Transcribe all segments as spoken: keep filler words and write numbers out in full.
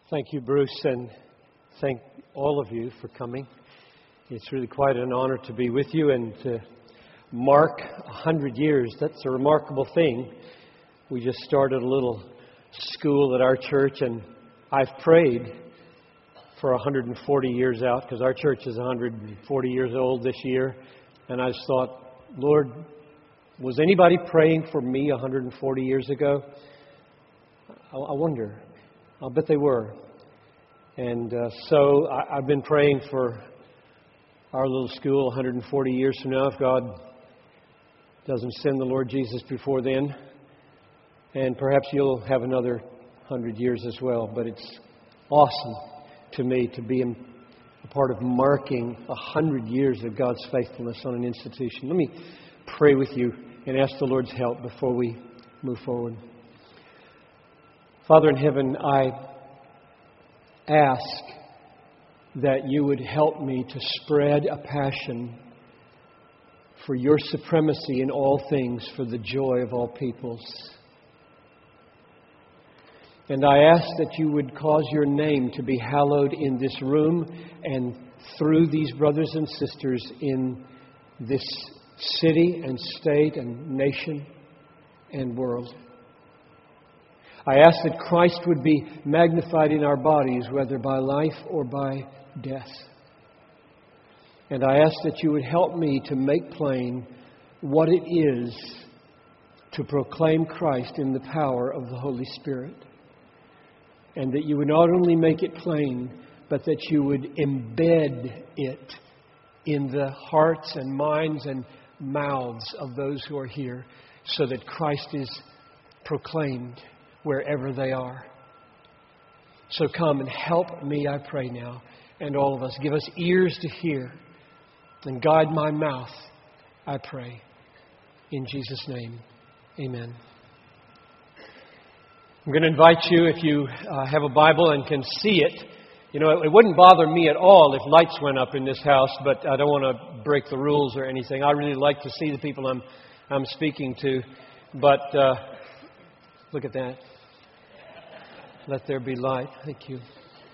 Thank you, Bruce, and thank all of you for coming. It's really quite an honor to be with you and to mark a hundred years. That's a remarkable thing. We just started a little school at our church, and I've prayed for one hundred forty years out, because our church is one hundred forty years old this year. And I just thought, Lord, was anybody praying for me one hundred forty years ago? I, I wonder. I'll bet they were. And uh, so I, I've been praying for our little school one hundred forty years from now, if God doesn't send the Lord Jesus before then. And perhaps you'll have another one hundred years as well. But it's awesome to me to be a part of marking one hundred years of God's faithfulness on an institution. Let me pray with you and ask the Lord's help before we move forward. Father in heaven, I ask that you would help me to spread a passion for your supremacy in all things, for the joy of all peoples. And I ask that you would cause your name to be hallowed in this room and through these brothers and sisters in this city and state and nation and world. I ask that Christ would be magnified in our bodies, whether by life or by death. And I ask that you would help me to make plain what it is to proclaim Christ in the power of the Holy Spirit. And that you would not only make it plain, but that you would embed it in the hearts and minds and mouths of those who are here, so that Christ is proclaimed wherever they are. So come and help me, I pray now, and all of us. Give us ears to hear and guide my mouth, I pray. In Jesus' name, amen. I'm going to invite you, if you uh, have a Bible and can see it. You know, it, it wouldn't bother me at all if lights went up in this house, but I don't want to break the rules or anything. I really like to see the people I'm I'm speaking to. But uh, look at that. Let there be light. Thank you.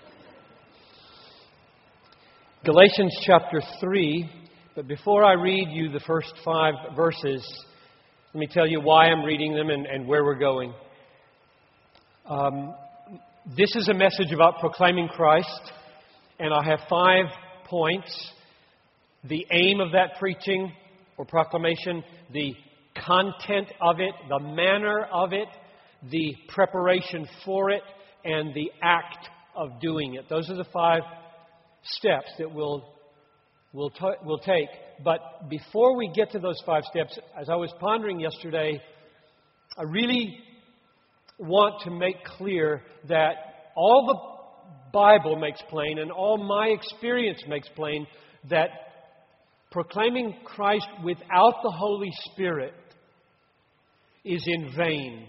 Galatians chapter three. But before I read you the first five verses, let me tell you why I'm reading them and, and where we're going. Um, this is a message about proclaiming Christ, and I have five points. The aim of that preaching or proclamation, the content of it, the manner of it, the preparation for it, and the act of doing it. Those are the five steps that we'll, we'll, t- we'll take. But before we get to those five steps, as I was pondering yesterday, I really want to make clear that all the Bible makes plain and all my experience makes plain that proclaiming Christ without the Holy Spirit is in vain.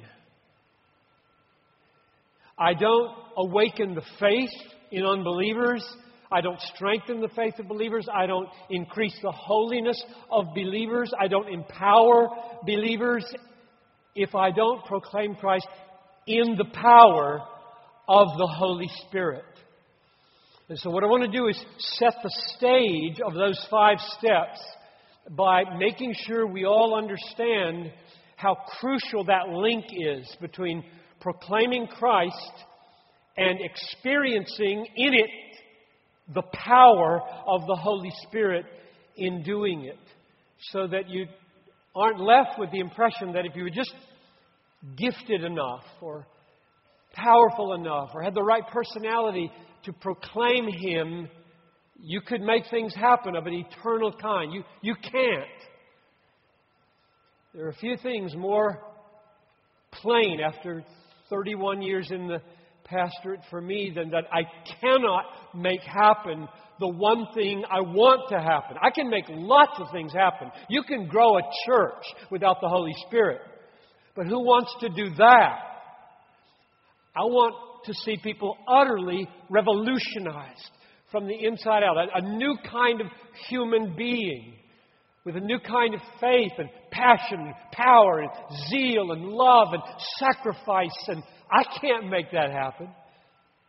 I don't awaken the faith in unbelievers. I don't strengthen the faith of believers. I don't increase the holiness of believers. I don't empower believers if I don't proclaim Christ in the power of the Holy Spirit. And so what I want to do is set the stage of those five steps by making sure we all understand how crucial that link is between proclaiming Christ and experiencing in it the power of the Holy Spirit in doing it. So that you aren't left with the impression that if you were just gifted enough or powerful enough or had the right personality to proclaim Him, you could make things happen of an eternal kind. You, you can't. There are a few things more plain after thirty-one years in the pastorate for me than that I cannot make happen the one thing I want to happen. I can make lots of things happen. You can grow a church without the Holy Spirit. But who wants to do that? I want to see people utterly revolutionized from the inside out. A, a new kind of human being with a new kind of faith and passion and power and zeal and love and sacrifice. And I can't make that happen.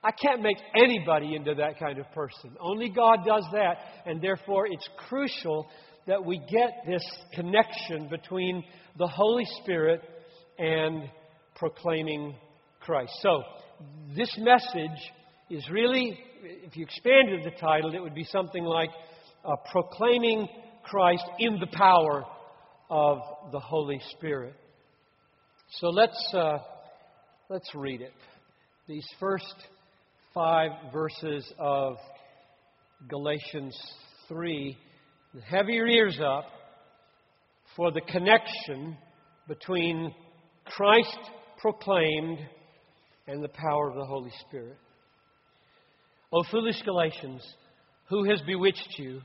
I can't make anybody into that kind of person. Only God does that. And therefore, it's crucial that we get this connection between the Holy Spirit and proclaiming Christ. So, this message is really, if you expanded the title, it would be something like uh, Proclaiming Christ in the Power of the Holy Spirit. So let's uh, let's read it. These first five verses of Galatians three. Have your ears up for the connection between Christ proclaimed and the power of the Holy Spirit. O foolish Galatians, who has bewitched you?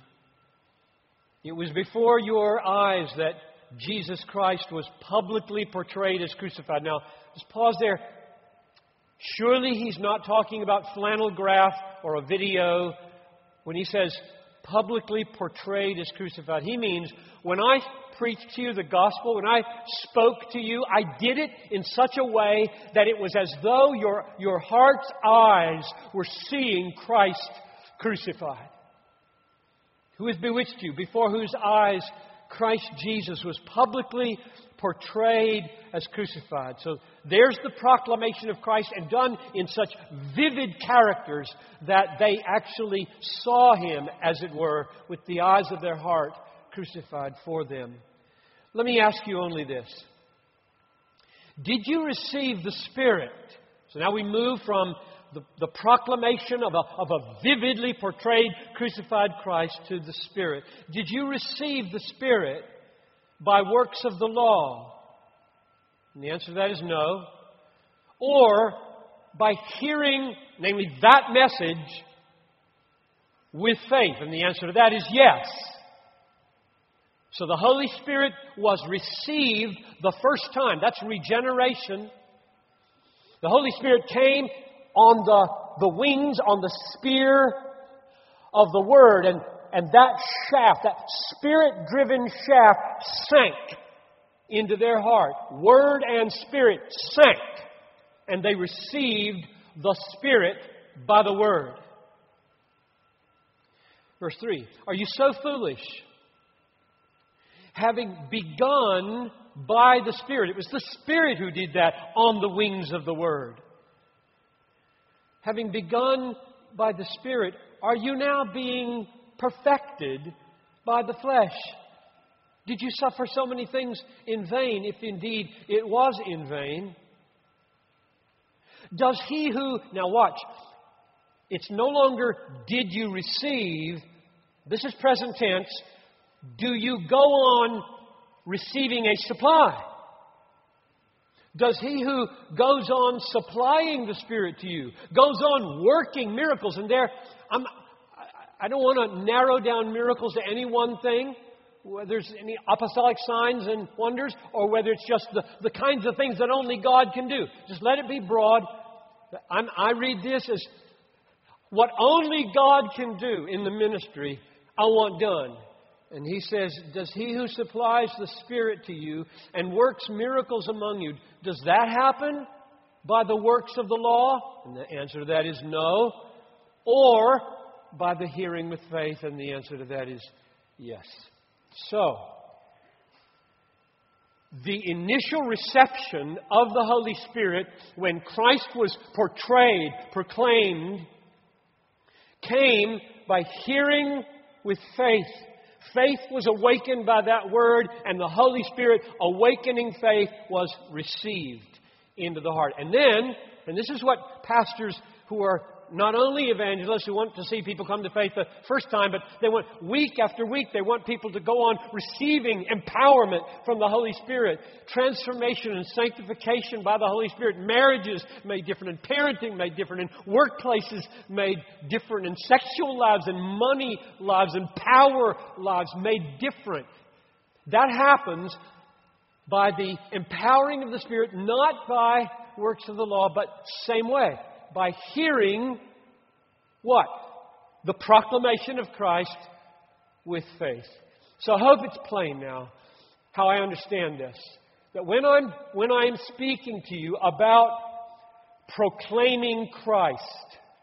It was before your eyes that Jesus Christ was publicly portrayed as crucified. Now, just pause there. Surely he's not talking about flannel graph or a video when he says publicly portrayed as crucified. He means when I preached to you the gospel, when I spoke to you, I did it in such a way that it was as though your, your heart's eyes were seeing Christ crucified. Who has bewitched you? Before whose eyes Christ Jesus was publicly portrayed as crucified. So there's the proclamation of Christ, and done in such vivid characters that they actually saw Him, as it were, with the eyes of their heart crucified for them. Let me ask you only this. Did you receive the Spirit? So now we move from the, the proclamation of a, of a vividly portrayed crucified Christ to the Spirit. Did you receive the Spirit by works of the law? And the answer to that is no. Or by hearing, namely that message, with faith? And the answer to that is yes. So the Holy Spirit was received the first time. That's regeneration. The Holy Spirit came on the, the wings, on the spear of the Word. And, and that shaft, that Spirit-driven shaft, sank into their heart. Word and Spirit sank. And they received the Spirit by the Word. Verse three. Are you so foolish? Having begun by the Spirit. It was the Spirit who did that on the wings of the Word. Having begun by the Spirit, are you now being perfected by the flesh? Did you suffer so many things in vain, if indeed it was in vain? Does he who... Now watch. It's no longer did you receive. This is present tense. Do you go on receiving a supply? Does he who goes on supplying the Spirit to you, goes on working miracles, and there, I'm, I don't want to narrow down miracles to any one thing, whether there's any apostolic signs and wonders, or whether it's just the, the kinds of things that only God can do. Just let it be broad. I'm, I read this as what only God can do in the ministry, I want done. And he says, does he who supplies the Spirit to you and works miracles among you, does that happen by the works of the law? And the answer to that is no. Or by the hearing with faith? And the answer to that is yes. So, the initial reception of the Holy Spirit when Christ was portrayed, proclaimed, came by hearing with faith. Faith was awakened by that word, and the Holy Spirit, awakening faith, was received into the heart. And then, and this is what pastors who are not only evangelists who want to see people come to faith the first time, but they want week after week, they want people to go on receiving empowerment from the Holy Spirit. Transformation and sanctification by the Holy Spirit. Marriages made different, and parenting made different, and workplaces made different, and sexual lives and money lives and power lives made different. That happens by the empowering of the Spirit, not by works of the law, but same way. By hearing what? The proclamation of Christ with faith. So I hope it's plain now how I understand this. That when I'm when I'm speaking to you about proclaiming Christ,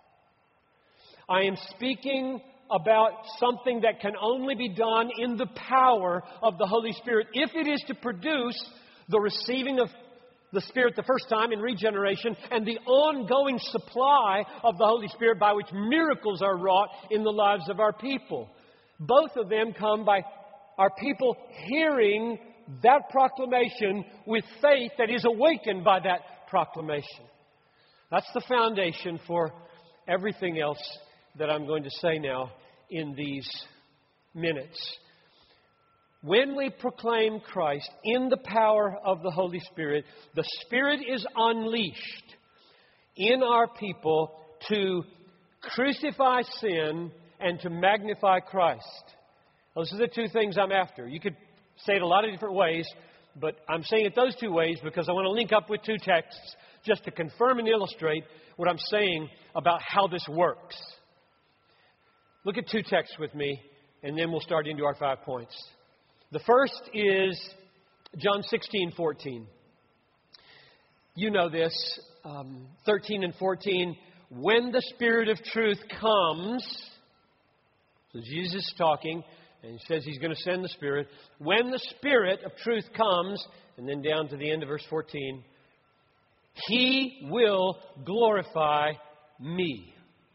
I am speaking about something that can only be done in the power of the Holy Spirit if it is to produce the receiving of the Spirit the first time in regeneration and the ongoing supply of the Holy Spirit by which miracles are wrought in the lives of our people. Both of them come by our people hearing that proclamation with faith that is awakened by that proclamation. That's the foundation for everything else that I'm going to say now in these minutes. When we proclaim Christ in the power of the Holy Spirit, the Spirit is unleashed in our people to crucify sin and to magnify Christ. Those are the two things I'm after. You could say it a lot of different ways, but I'm saying it those two ways because I want to link up with two texts just to confirm and illustrate what I'm saying about how this works. Look at two texts with me, and then we'll start into our five points. The first is John sixteen fourteen. You know this, um, thirteen and fourteen. When the Spirit of truth comes, so Jesus is talking, and He says He's going to send the Spirit. When the Spirit of truth comes, and then down to the end of verse fourteen, He will glorify me.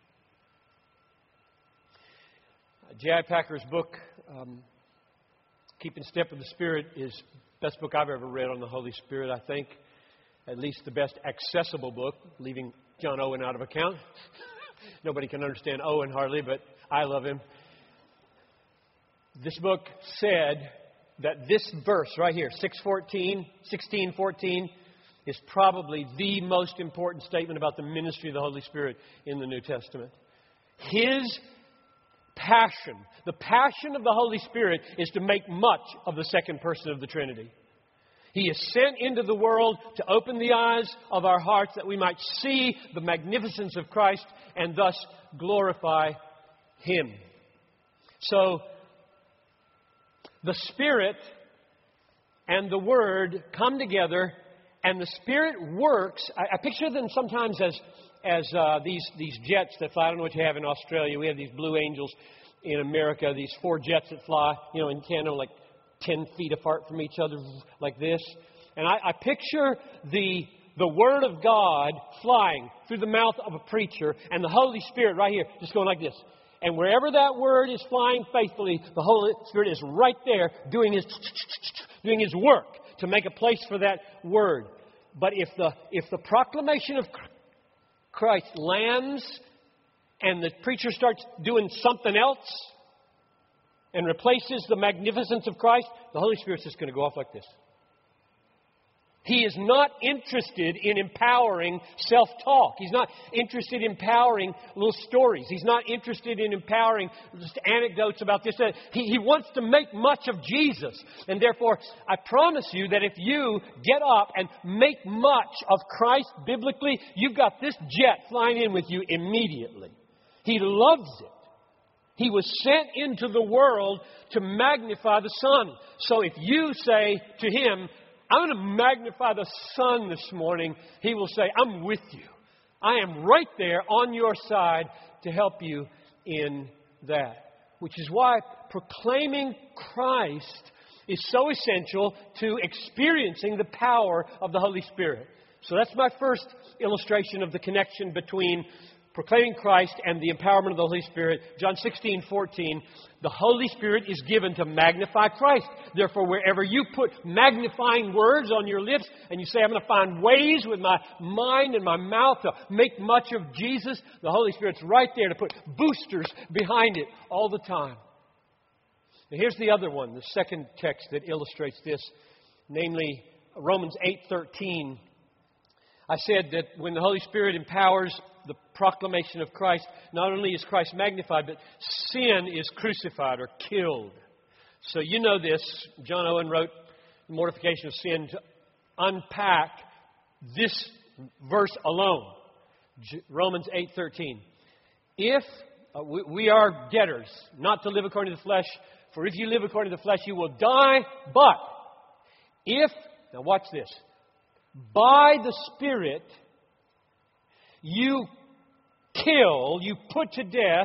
J I Packer's book, um, Keeping Step with the Spirit, is the best book I've ever read on the Holy Spirit, I think. At least the best accessible book, leaving John Owen out of account. Nobody can understand Owen hardly, but I love him. This book said that this verse right here, six fourteen, sixteen fourteen, is probably the most important statement about the ministry of the Holy Spirit in the New Testament. His passion, the passion of the Holy Spirit, is to make much of the second person of the Trinity. He is sent into the world to open the eyes of our hearts that we might see the magnificence of Christ and thus glorify Him. So, the Spirit and the Word come together, and the Spirit works. I, I picture them sometimes as as uh, these these jets that fly. I don't know what you have in Australia. We have these Blue Angels in America. These four jets that fly, you know, in Canada, like ten feet apart from each other, like this. And I, I picture the the Word of God flying through the mouth of a preacher, and the Holy Spirit right here, just going like this. And wherever that Word is flying faithfully, the Holy Spirit is right there doing His doing His work to make a place for that Word. But if the if the proclamation of Christ lands and the preacher starts doing something else and replaces the magnificence of Christ, the Holy Spirit's just going to go off like this. He is not interested in empowering self-talk. He's not interested in empowering little stories. He's not interested in empowering just anecdotes about this. He, he wants to make much of Jesus. And therefore, I promise you that if you get up and make much of Christ biblically, you've got this jet flying in with you immediately. He loves it. He was sent into the world to magnify the Son. So if you say to Him, I'm going to magnify the Son this morning, He will say, I'm with you. I am right there on your side to help you in that. Which is why proclaiming Christ is so essential to experiencing the power of the Holy Spirit. So that's my first illustration of the connection between proclaiming Christ and the empowerment of the Holy Spirit. John sixteen fourteen. The Holy Spirit is given to magnify Christ. Therefore, wherever you put magnifying words on your lips and you say, I'm going to find ways with my mind and my mouth to make much of Jesus, the Holy Spirit's right there to put boosters behind it all the time. Now, here's the other one, the second text that illustrates this, namely Romans eight thirteen. I said that when the Holy Spirit empowers the proclamation of Christ, not only is Christ magnified, but sin is crucified or killed. So you know this. John Owen wrote The Mortification of Sin to unpack this verse alone. Romans eight thirteen. If uh, we, we are debtors, not to live according to the flesh, for if you live according to the flesh, you will die. But if, now watch this, by the Spirit you kill, you put to death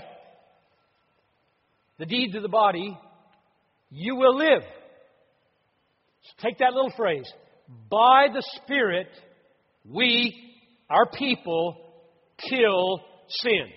the deeds of the body, you will live. So take that little phrase. By the Spirit, we, our people, kill sin.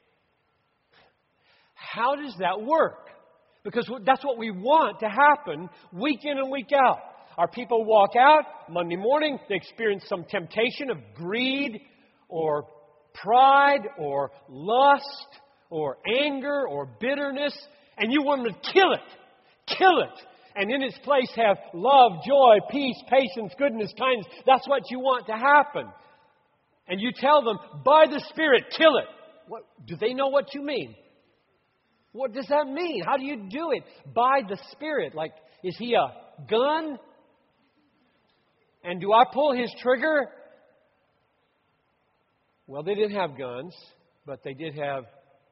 How does that work? Because that's what we want to happen week in and week out. Our people walk out Monday morning, they experience some temptation of greed or pride or lust or anger or bitterness, and you want them to kill it. Kill it. And in its place have love, joy, peace, patience, goodness, kindness. That's what you want to happen. And you tell them, by the Spirit, kill it. What, do they know what you mean? What does that mean? How do you do it? By the Spirit. Like, is he a gun? And do I pull his trigger? Well, they didn't have guns, but they did have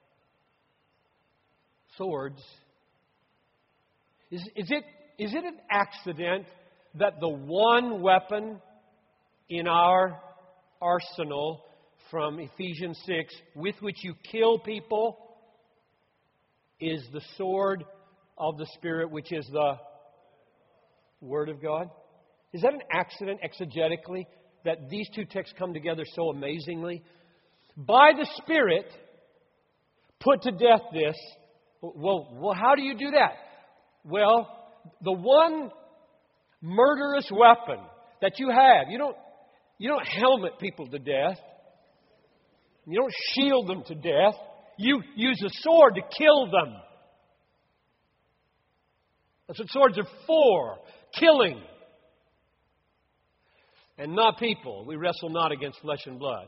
swords. Is, is it is it an accident that the one weapon in our arsenal from Ephesians six with which you kill people is the sword of the Spirit, which is the Word of God? Is that an accident exegetically that these two texts come together so amazingly? By the Spirit, put to death this. Well, well, how do you do that? Well, the one murderous weapon that you have, you don't, you don't helmet people to death. You don't shield them to death. You use a sword to kill them. That's what swords are for. Killing. And not people. We wrestle not against flesh and blood.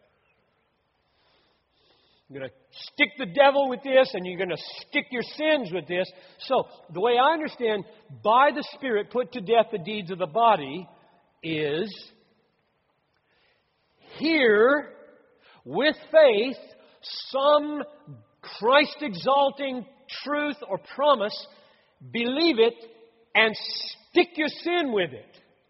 You're going to stick the devil with this, and you're going to stick your sins with this. So, the way I understand, by the Spirit, put to death the deeds of the body, is hear with faith some Christ-exalting truth or promise, believe it, and stick your sin with it.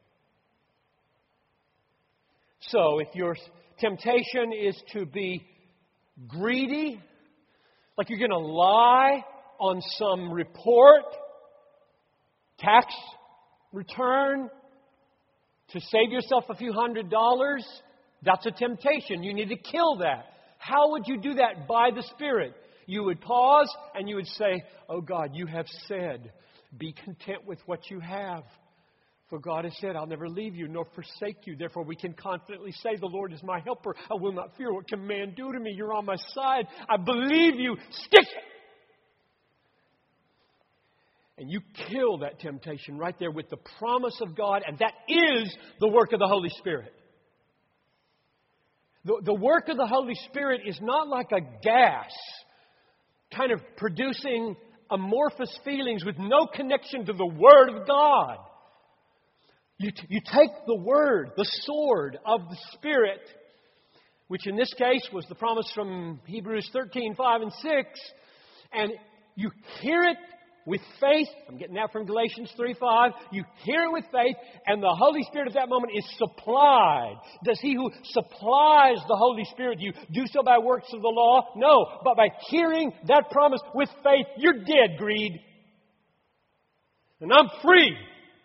So, if your temptation is to be greedy, like you're going to lie on some report, tax return, to save yourself a few hundred dollars, that's a temptation. You need to kill that. How would you do that? By the Spirit. You would pause and you would say, oh God, you have said, be content with what you have. For God has said, I'll never leave you nor forsake you. Therefore, we can confidently say, the Lord is my helper. I will not fear. What can man do to me? You're on my side. I believe you. Stick it! And you kill that temptation right there with the promise of God. And that is the work of the Holy Spirit. The, the work of the Holy Spirit is not like a gas kind of producing amorphous feelings with no connection to the Word of God. You, t- you take the Word, the sword of the Spirit, which in this case was the promise from Hebrews thirteen, five and six, and you hear it with faith. I'm getting that from Galatians three, five. You hear it with faith, and the Holy Spirit at that moment is supplied. Does He who supplies the Holy Spirit to you do so by works of the law? No, but by hearing that promise with faith, you're dead, greed. And I'm free.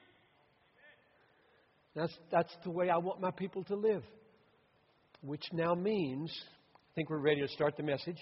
That's, that's the way I want my people to live. Which now means, I think we're ready to start the message.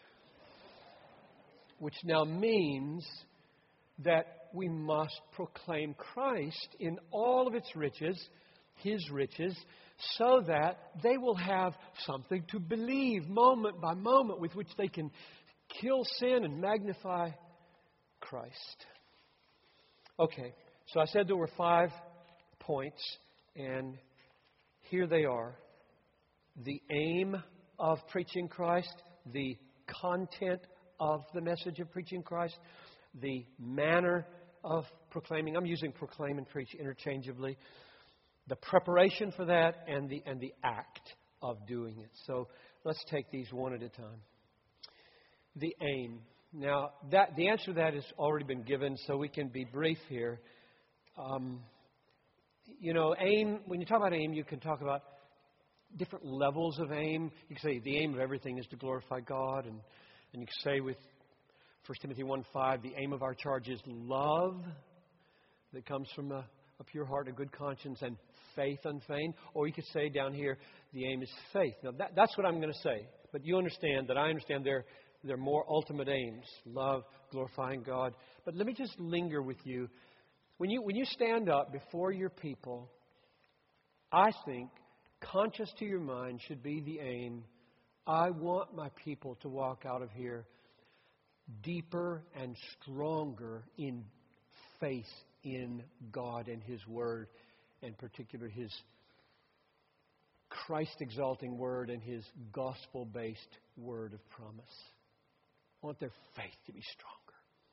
Which now means that we must proclaim Christ in all of its riches, His riches, so that they will have something to believe moment by moment with which they can kill sin and magnify Christ. Okay, so I said there were five points, and here they are. The aim of preaching Christ, the content of the message of preaching Christ, the manner of proclaiming. I'm using proclaim and preach interchangeably. The preparation for that and the and the act of doing it. So let's take these one at a time. The aim. Now, that the answer to that has already been given, so we can be brief here. Um, You know, aim, when you talk about aim, you can talk about different levels of aim. You can say the aim of everything is to glorify God. And, and you can say with First Timothy one five, the aim of our charge is love that comes from a, a pure heart, a good conscience, and faith unfeigned. Or you could say down here, the aim is faith. Now, that, that's what I'm going to say. But you understand that I understand there, there are more ultimate aims. Love, glorifying God. But let me just linger with you. When you, when you stand up before your people, I think conscious to your mind should be the aim. I want my people to walk out of here deeper and stronger in faith in God and His Word, in particular His Christ-exalting Word and His gospel-based word of promise. I want their faith to be stronger.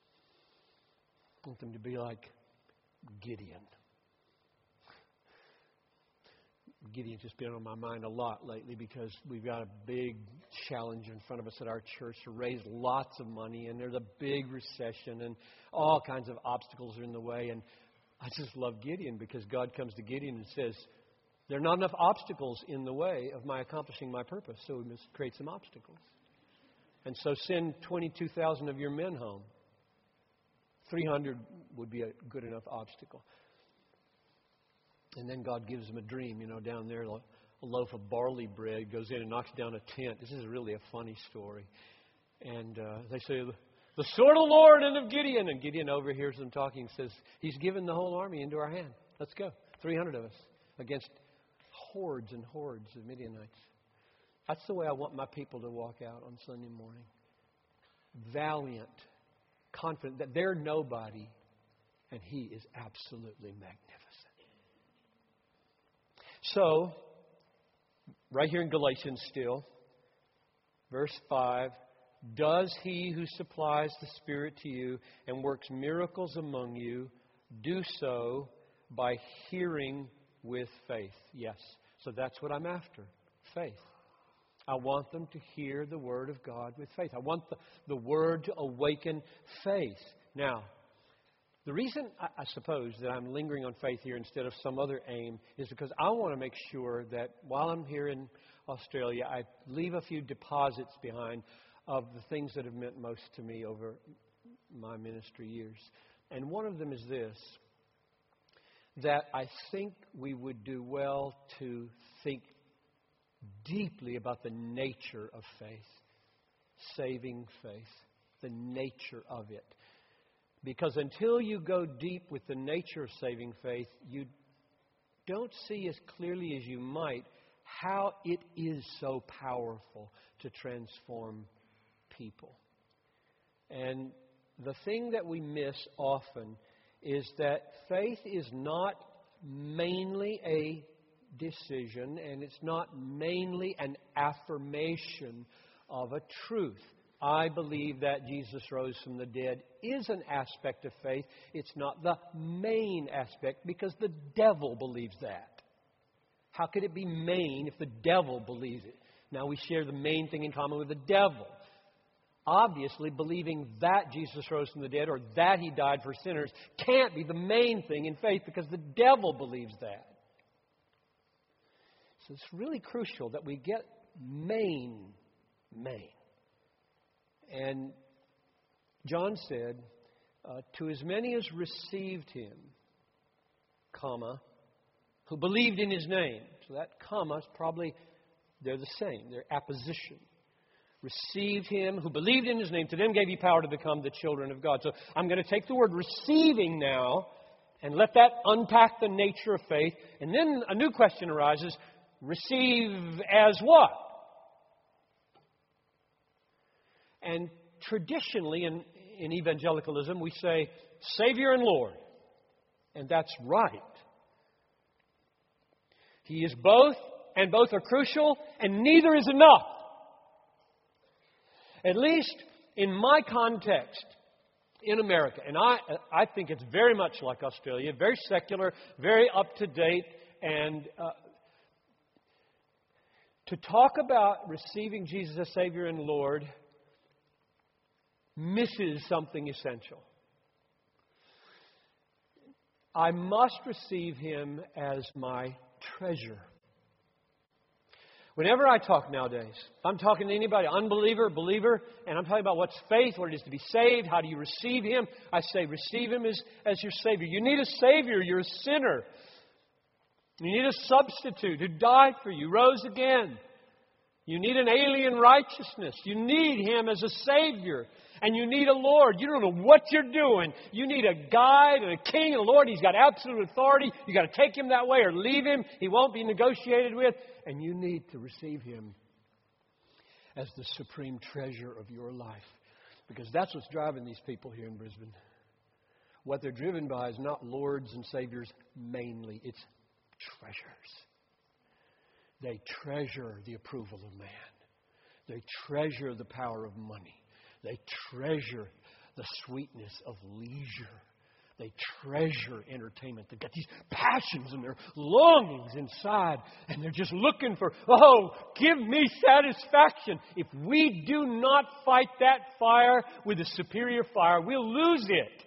I want them to be like Gideon. Gideon's just been on my mind a lot lately because we've got a big challenge in front of us at our church to raise lots of money, and there's a big recession, and all kinds of obstacles are in the way. And I just love Gideon because God comes to Gideon and says, there are not enough obstacles in the way of my accomplishing my purpose, so we must create some obstacles. And so send twenty-two thousand of your men home. three hundred would be a good enough obstacle. And then God gives them a dream, you know, down there, a loaf of barley bread goes in and knocks down a tent. This is really a funny story. And uh, they say, the sword of the Lord and of Gideon. And Gideon overhears them talking and says, He's given the whole army into our hand. Let's go. three hundred of us against hordes and hordes of Midianites. That's the way I want my people to walk out on Sunday morning. Valiant, confident that they're nobody and He is absolutely magnificent. So, right here in Galatians still, verse five, does He who supplies the Spirit to you and works miracles among you do so by hearing with faith? Yes. So that's what I'm after, faith. I want them to hear the Word of God with faith. I want the, the Word to awaken faith. Now, the reason, I suppose, that I'm lingering on faith here instead of some other aim is because I want to make sure that while I'm here in Australia, I leave a few deposits behind of the things that have meant most to me over my ministry years. And one of them is this, that I think we would do well to think deeply about the nature of faith, saving faith, the nature of it. Because until you go deep with the nature of saving faith, you don't see as clearly as you might how it is so powerful to transform people. And the thing that we miss often is that faith is not mainly a decision, and it's not mainly an affirmation of a truth. I believe that Jesus rose from the dead is an aspect of faith. It's not the main aspect because the devil believes that. How could it be main if the devil believes it? Now we share the main thing in common with the devil. Obviously, believing that Jesus rose from the dead or that He died for sinners can't be the main thing in faith because the devil believes that. So it's really crucial that we get main, main. And John said, uh, to as many as received Him, comma, who believed in His name. So that comma is probably, they're the same. They're apposition. Received Him, who believed in His name. To them gave He power to become the children of God. So I'm going to take the word receiving now and let that unpack the nature of faith. And then a new question arises. Receive as what? And traditionally in, in evangelicalism, we say, Savior and Lord. And that's right. He is both, and both are crucial, and neither is enough. At least in my context in America. And I, I think it's very much like Australia, very secular, very up-to-date, and uh, to talk about receiving Jesus as Savior and Lord misses something essential. I must receive Him as my treasure. Whenever I talk nowadays, if I'm talking to anybody, unbeliever, believer, and I'm talking about what's faith, what it is to be saved, how do you receive Him, I say receive Him as, as your Savior. You need a Savior. You're a sinner. You need a substitute who died for you, rose again. You need an alien righteousness. You need Him as a Savior. And you need a Lord. You don't know what you're doing. You need a guide and a king and a Lord. He's got absolute authority. You've got to take Him that way or leave Him. He won't be negotiated with. And you need to receive Him as the supreme treasure of your life. Because that's what's driving these people here in Brisbane. What they're driven by is not lords and saviors mainly. It's treasures. They treasure the approval of man. They treasure the power of money. They treasure the sweetness of leisure. They treasure entertainment. They've got these passions and their longings inside. And they're just looking for, oh, give me satisfaction. If we do not fight that fire with a superior fire, we'll lose it.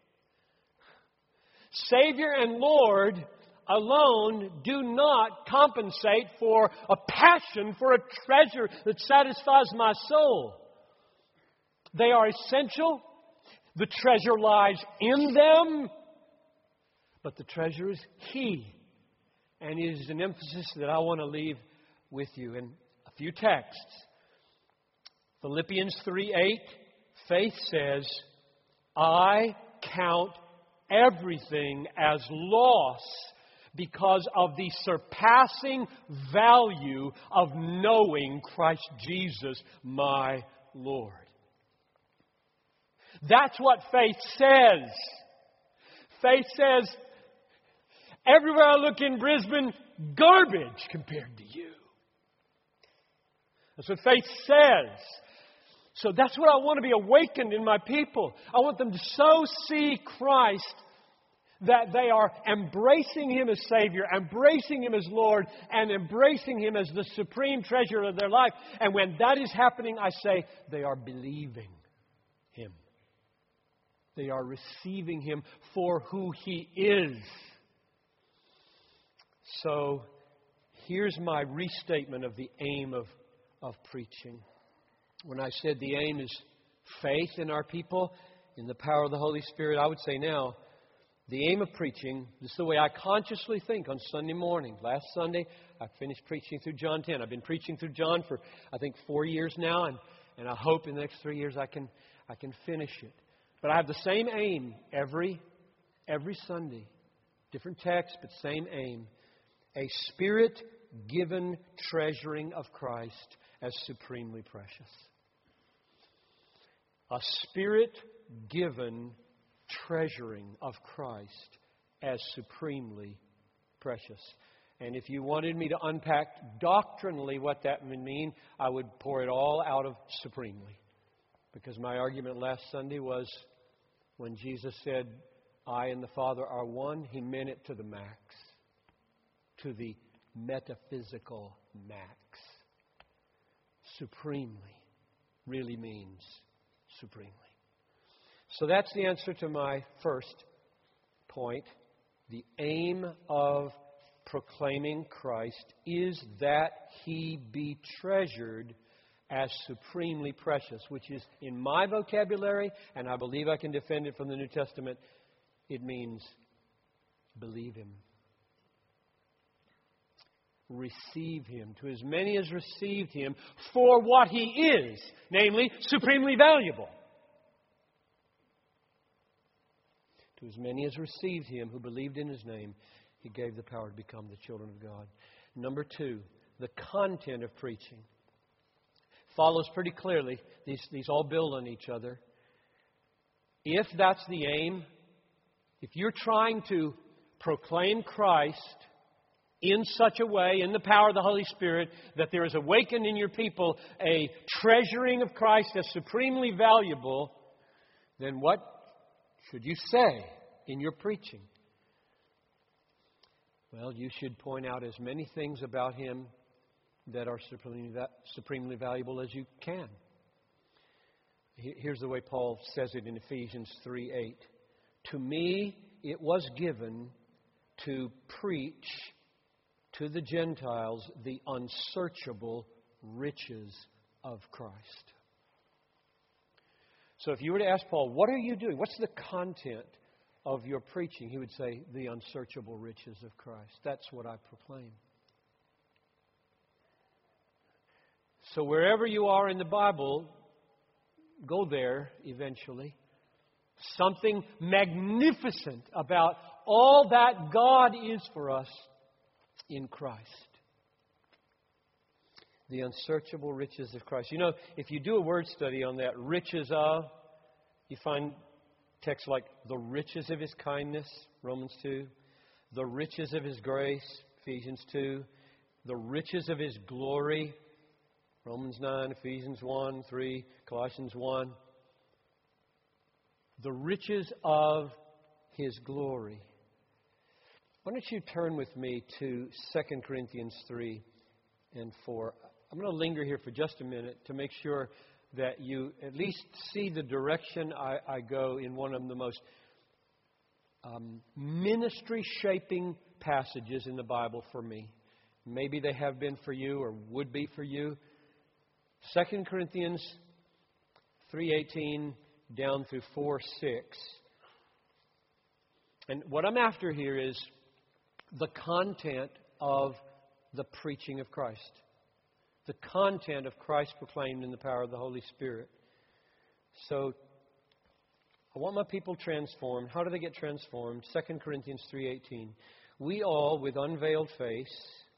Savior and Lord alone do not compensate for a passion for a treasure that satisfies my soul. They are essential. The treasure lies in them. But the treasure is He. And it is an emphasis that I want to leave with you in a few texts. Philippians three eight, faith says, I count everything as loss because of the surpassing value of knowing Christ Jesus, my Lord. That's what faith says. Faith says, everywhere I look in Brisbane, garbage compared to you. That's what faith says. So that's what I want to be awakened in my people. I want them to so see Christ that they are embracing Him as Savior, embracing Him as Lord, and embracing Him as the supreme treasure of their life. And when that is happening, I say they are believing Him. They are receiving Him for who He is. So here's my restatement of the aim of, of preaching. When I said the aim is faith in our people, in the power of the Holy Spirit, I would say now, the aim of preaching, this is the way I consciously think on Sunday morning. Last Sunday, I finished preaching through John ten. I've been preaching through John for, I think, four years now, and, and I hope in the next three years I can I can finish it. But I have the same aim every every Sunday. Different text, but same aim. A Spirit-given treasuring of Christ as supremely precious. A Spirit-given treasuring of Christ as supremely precious. And if you wanted me to unpack doctrinally what that would mean, I would pour it all out of supremely. Because my argument last Sunday was when Jesus said, I and the Father are one, He meant it to the max. To the metaphysical max. Supremely really means supremely. So that's the answer to my first point. The aim of proclaiming Christ is that He be treasured as supremely precious, which is in my vocabulary, and I believe I can defend it from the New Testament, it means believe Him. Receive Him. To as many as received Him for what He is, namely, supremely valuable. To as many as received Him who believed in His name, He gave the power to become the children of God. Number two, the content of preaching. Follows pretty clearly. These, these all build on each other. If that's the aim, if you're trying to proclaim Christ in such a way, in the power of the Holy Spirit, that there is awakened in your people a treasuring of Christ as supremely valuable, then what should you say in your preaching? Well, you should point out as many things about Him that are supremely, supremely valuable as you can. Here's the way Paul says it in Ephesians three eight. To me it was given to preach to the Gentiles the unsearchable riches of Christ. So if you were to ask Paul, what are you doing? What's the content of your preaching? He would say, the unsearchable riches of Christ. That's what I proclaim. So wherever you are in the Bible, go there eventually. Something magnificent about all that God is for us in Christ. The unsearchable riches of Christ. You know, if you do a word study on that, riches of, you find texts like the riches of His kindness, Romans two, the riches of His grace, Ephesians two, the riches of His glory, Romans nine, Ephesians one, three, Colossians one. The riches of His glory. Why don't you turn with me to Second Corinthians three and four. I'm going to linger here for just a minute to make sure that you at least see the direction I, I go in one of the most um, ministry-shaping passages in the Bible for me. Maybe they have been for you or would be for you. Second Corinthians three eighteen down through four six. And what I'm after here is the content of the preaching of Christ. The content of Christ proclaimed in the power of the Holy Spirit. So, I want my people transformed. How do they get transformed? Second Corinthians three eighteen. We all, with unveiled face,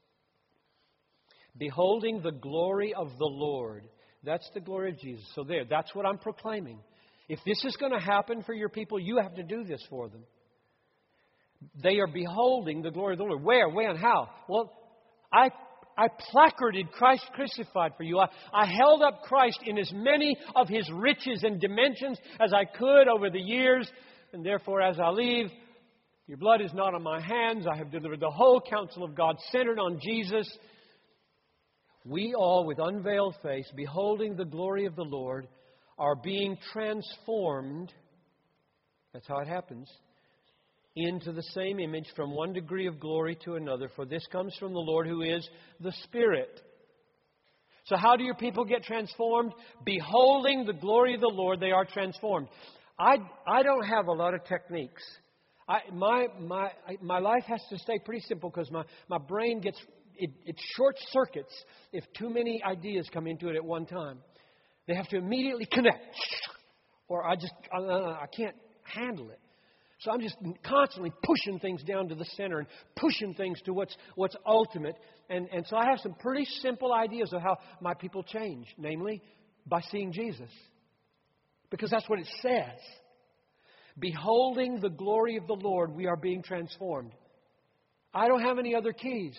beholding the glory of the Lord. That's the glory of Jesus. So there, that's what I'm proclaiming. If this is going to happen for your people, you have to do this for them. They are beholding the glory of the Lord. Where, when, how? Well, I I placarded Christ crucified for you. I, I held up Christ in as many of His riches and dimensions as I could over the years. And therefore, as I leave, your blood is not on my hands. I have delivered the whole counsel of God centered on Jesus. We all, with unveiled face, beholding the glory of the Lord, are being transformed. That's how it happens. Into the same image from one degree of glory to another. For this comes from the Lord who is the Spirit. So how do your people get transformed? Beholding the glory of the Lord, they are transformed. I, I don't have a lot of techniques. I, my, my, my life has to stay pretty simple because my, my brain gets, it, it short circuits if too many ideas come into it at one time. They have to immediately connect. Or I just, uh, I can't handle it. So I'm just constantly pushing things down to the center and pushing things to what's what's ultimate. And, and so I have some pretty simple ideas of how my people change. Namely, by seeing Jesus. Because that's what it says. Beholding the glory of the Lord, we are being transformed. I don't have any other keys.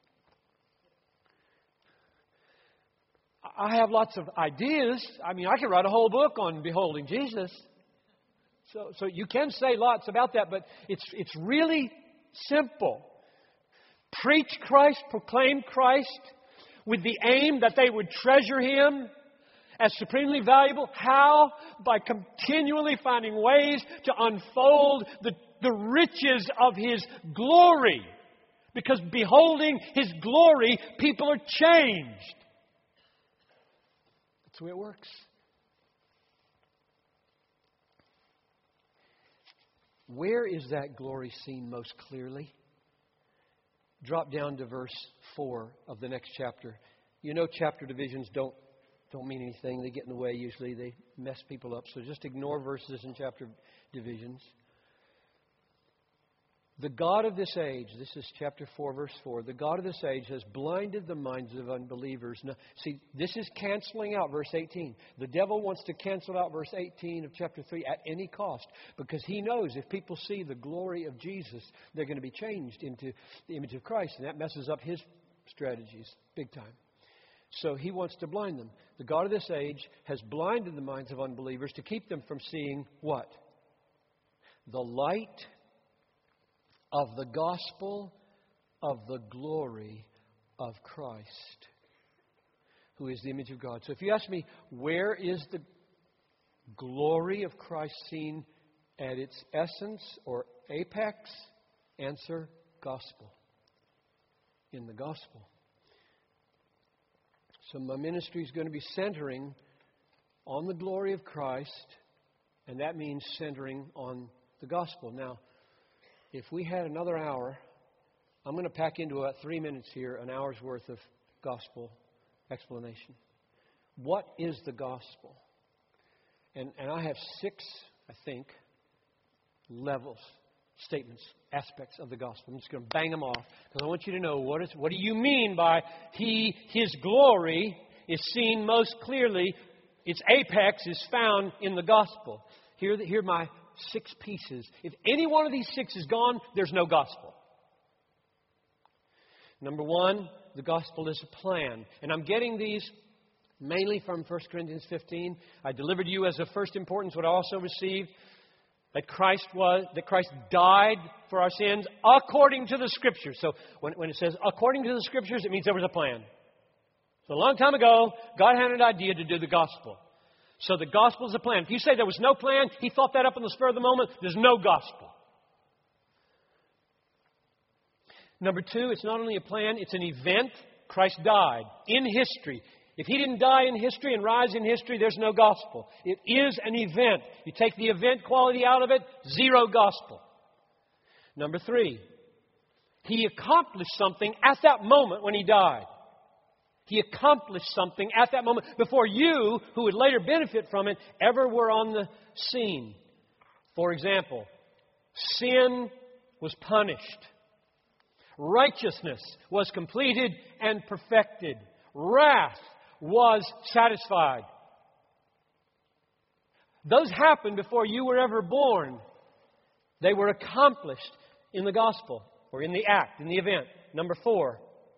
I have lots of ideas. I mean, I could write a whole book on beholding Jesus. So, so you can say lots about that, but it's it's really simple. Preach Christ, proclaim Christ, with the aim that they would treasure Him as supremely valuable. How? By continually finding ways to unfold the, the riches of His glory. Because beholding His glory, people are changed. That's the way it works. Where is that glory seen most clearly? Drop down to verse four of the next chapter. You know chapter divisions don't, don't mean anything. They get in the way usually. They mess people up. So just ignore verses in chapter divisions. The God of this age, this is chapter four, verse four. The God of this age has blinded the minds of unbelievers. Now, see, this is canceling out verse eighteen. The devil wants to cancel out verse eighteen of chapter three at any cost. Because he knows if people see the glory of Jesus, they're going to be changed into the image of Christ. And that messes up his strategies big time. So he wants to blind them. The God of this age has blinded the minds of unbelievers to keep them from seeing what? The light of the gospel of the glory of Christ, who is the image of God. So if you ask me, where is the glory of Christ seen at its essence or apex? Answer, gospel. in the gospel. So my ministry is going to be centering on the glory of Christ, and that means centering on the gospel. Now, if we had another hour, I'm going to pack into about three minutes here an hour's worth of gospel explanation. What is the gospel? And, and I have six, I think, levels, statements, aspects of the gospel. I'm just going to bang them off because I want you to know what is what do you mean by He, His glory is seen most clearly. Its apex is found in the gospel. Here, here are my six pieces. If any one of these six is gone, there's no gospel. Number one, the gospel is a plan. And I'm getting these mainly from First Corinthians fifteen. I delivered to you as of first importance what I also received, that Christ was that Christ died for our sins according to the Scriptures. So when, when it says according to the Scriptures, it means there was a plan. So a long time ago, God had an idea to do the gospel. So the gospel is a plan. If you say there was no plan, He thought that up on the spur of the moment, there's no gospel. Number two, it's not only a plan, it's an event. Christ died in history. If He didn't die in history and rise in history, there's no gospel. It is an event. You take the event quality out of it, zero gospel. Number three, He accomplished something at that moment when He died. He accomplished something at that moment before you, who would later benefit from it, ever were on the scene. For example, sin was punished. Righteousness was completed and perfected. Wrath was satisfied. Those happened before you were ever born. They were accomplished in the gospel, or in the act, in the event. Number four,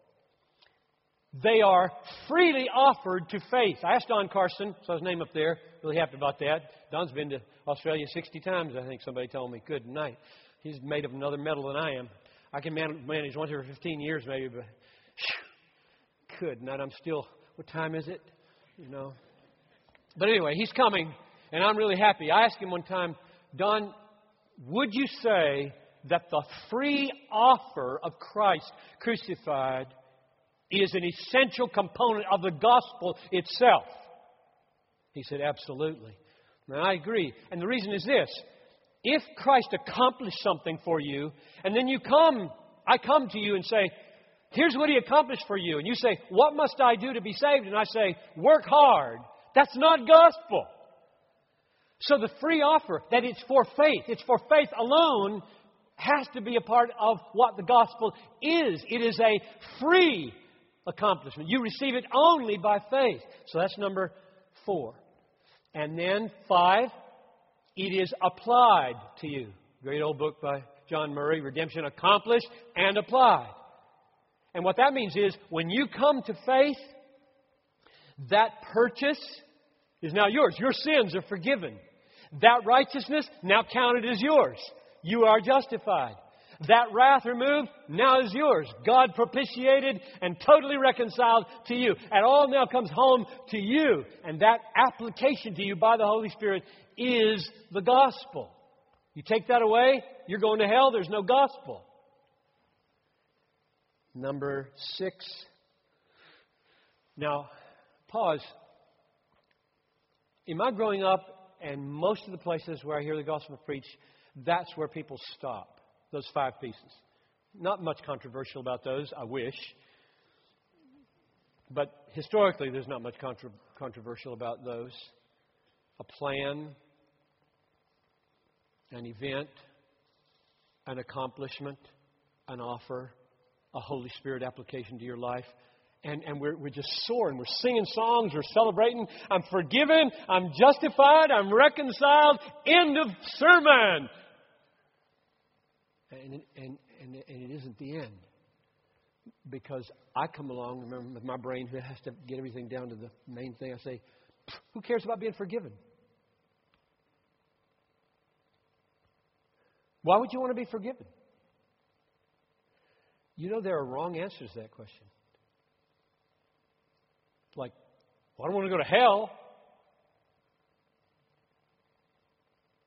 they are freely offered to faith. I asked Don Carson, saw his name up there, really happy about that. Don's been to Australia sixty times, I think somebody told me. Good night. He's made of another metal than I am. I can manage once every fifteen years maybe, but whew, good night. I'm still, what time is it? You know. But anyway, he's coming, and I'm really happy. I asked him one time, Don, would you say that the free offer of Christ crucified is an essential component of the gospel itself? He said, absolutely. And I agree. And the reason is this. If Christ accomplished something for you, and then you come, I come to you and say, here's what He accomplished for you. And you say, what must I do to be saved? And I say, work hard. That's not gospel. So the free offer, that it's for faith, it's for faith alone, has to be a part of what the gospel is. It is a free accomplishment. You receive it only by faith. So that's number four. And then five, it is applied to you. Great old book by John Murray, Redemption Accomplished and Applied. And what that means is when you come to faith, that purchase is now yours. Your sins are forgiven. That righteousness now counted as yours. You are justified. That wrath removed now is yours. God propitiated and totally reconciled to you. And all now comes home to you. And that application to you by the Holy Spirit is the gospel. You take that away, you're going to hell. There's no gospel. Number six. Now, pause. In my growing up, and most of the places where I hear the gospel preached, that's where people stop. Those five pieces. Not much controversial about those, I wish. But historically, there's not much contra- controversial about those. A plan, an event, an accomplishment, an offer, a Holy Spirit application to your life. And, and we're, we're just soaring. We're singing songs. We're celebrating. I'm forgiven. I'm justified. I'm reconciled. End of sermon. And, and, and, and it isn't the end. Because I come along, remember, with my brain who has to get everything down to the main thing. I say, who cares about being forgiven? Why would you want to be forgiven? You know there are wrong answers to that question. Like, well, I don't want to go to hell.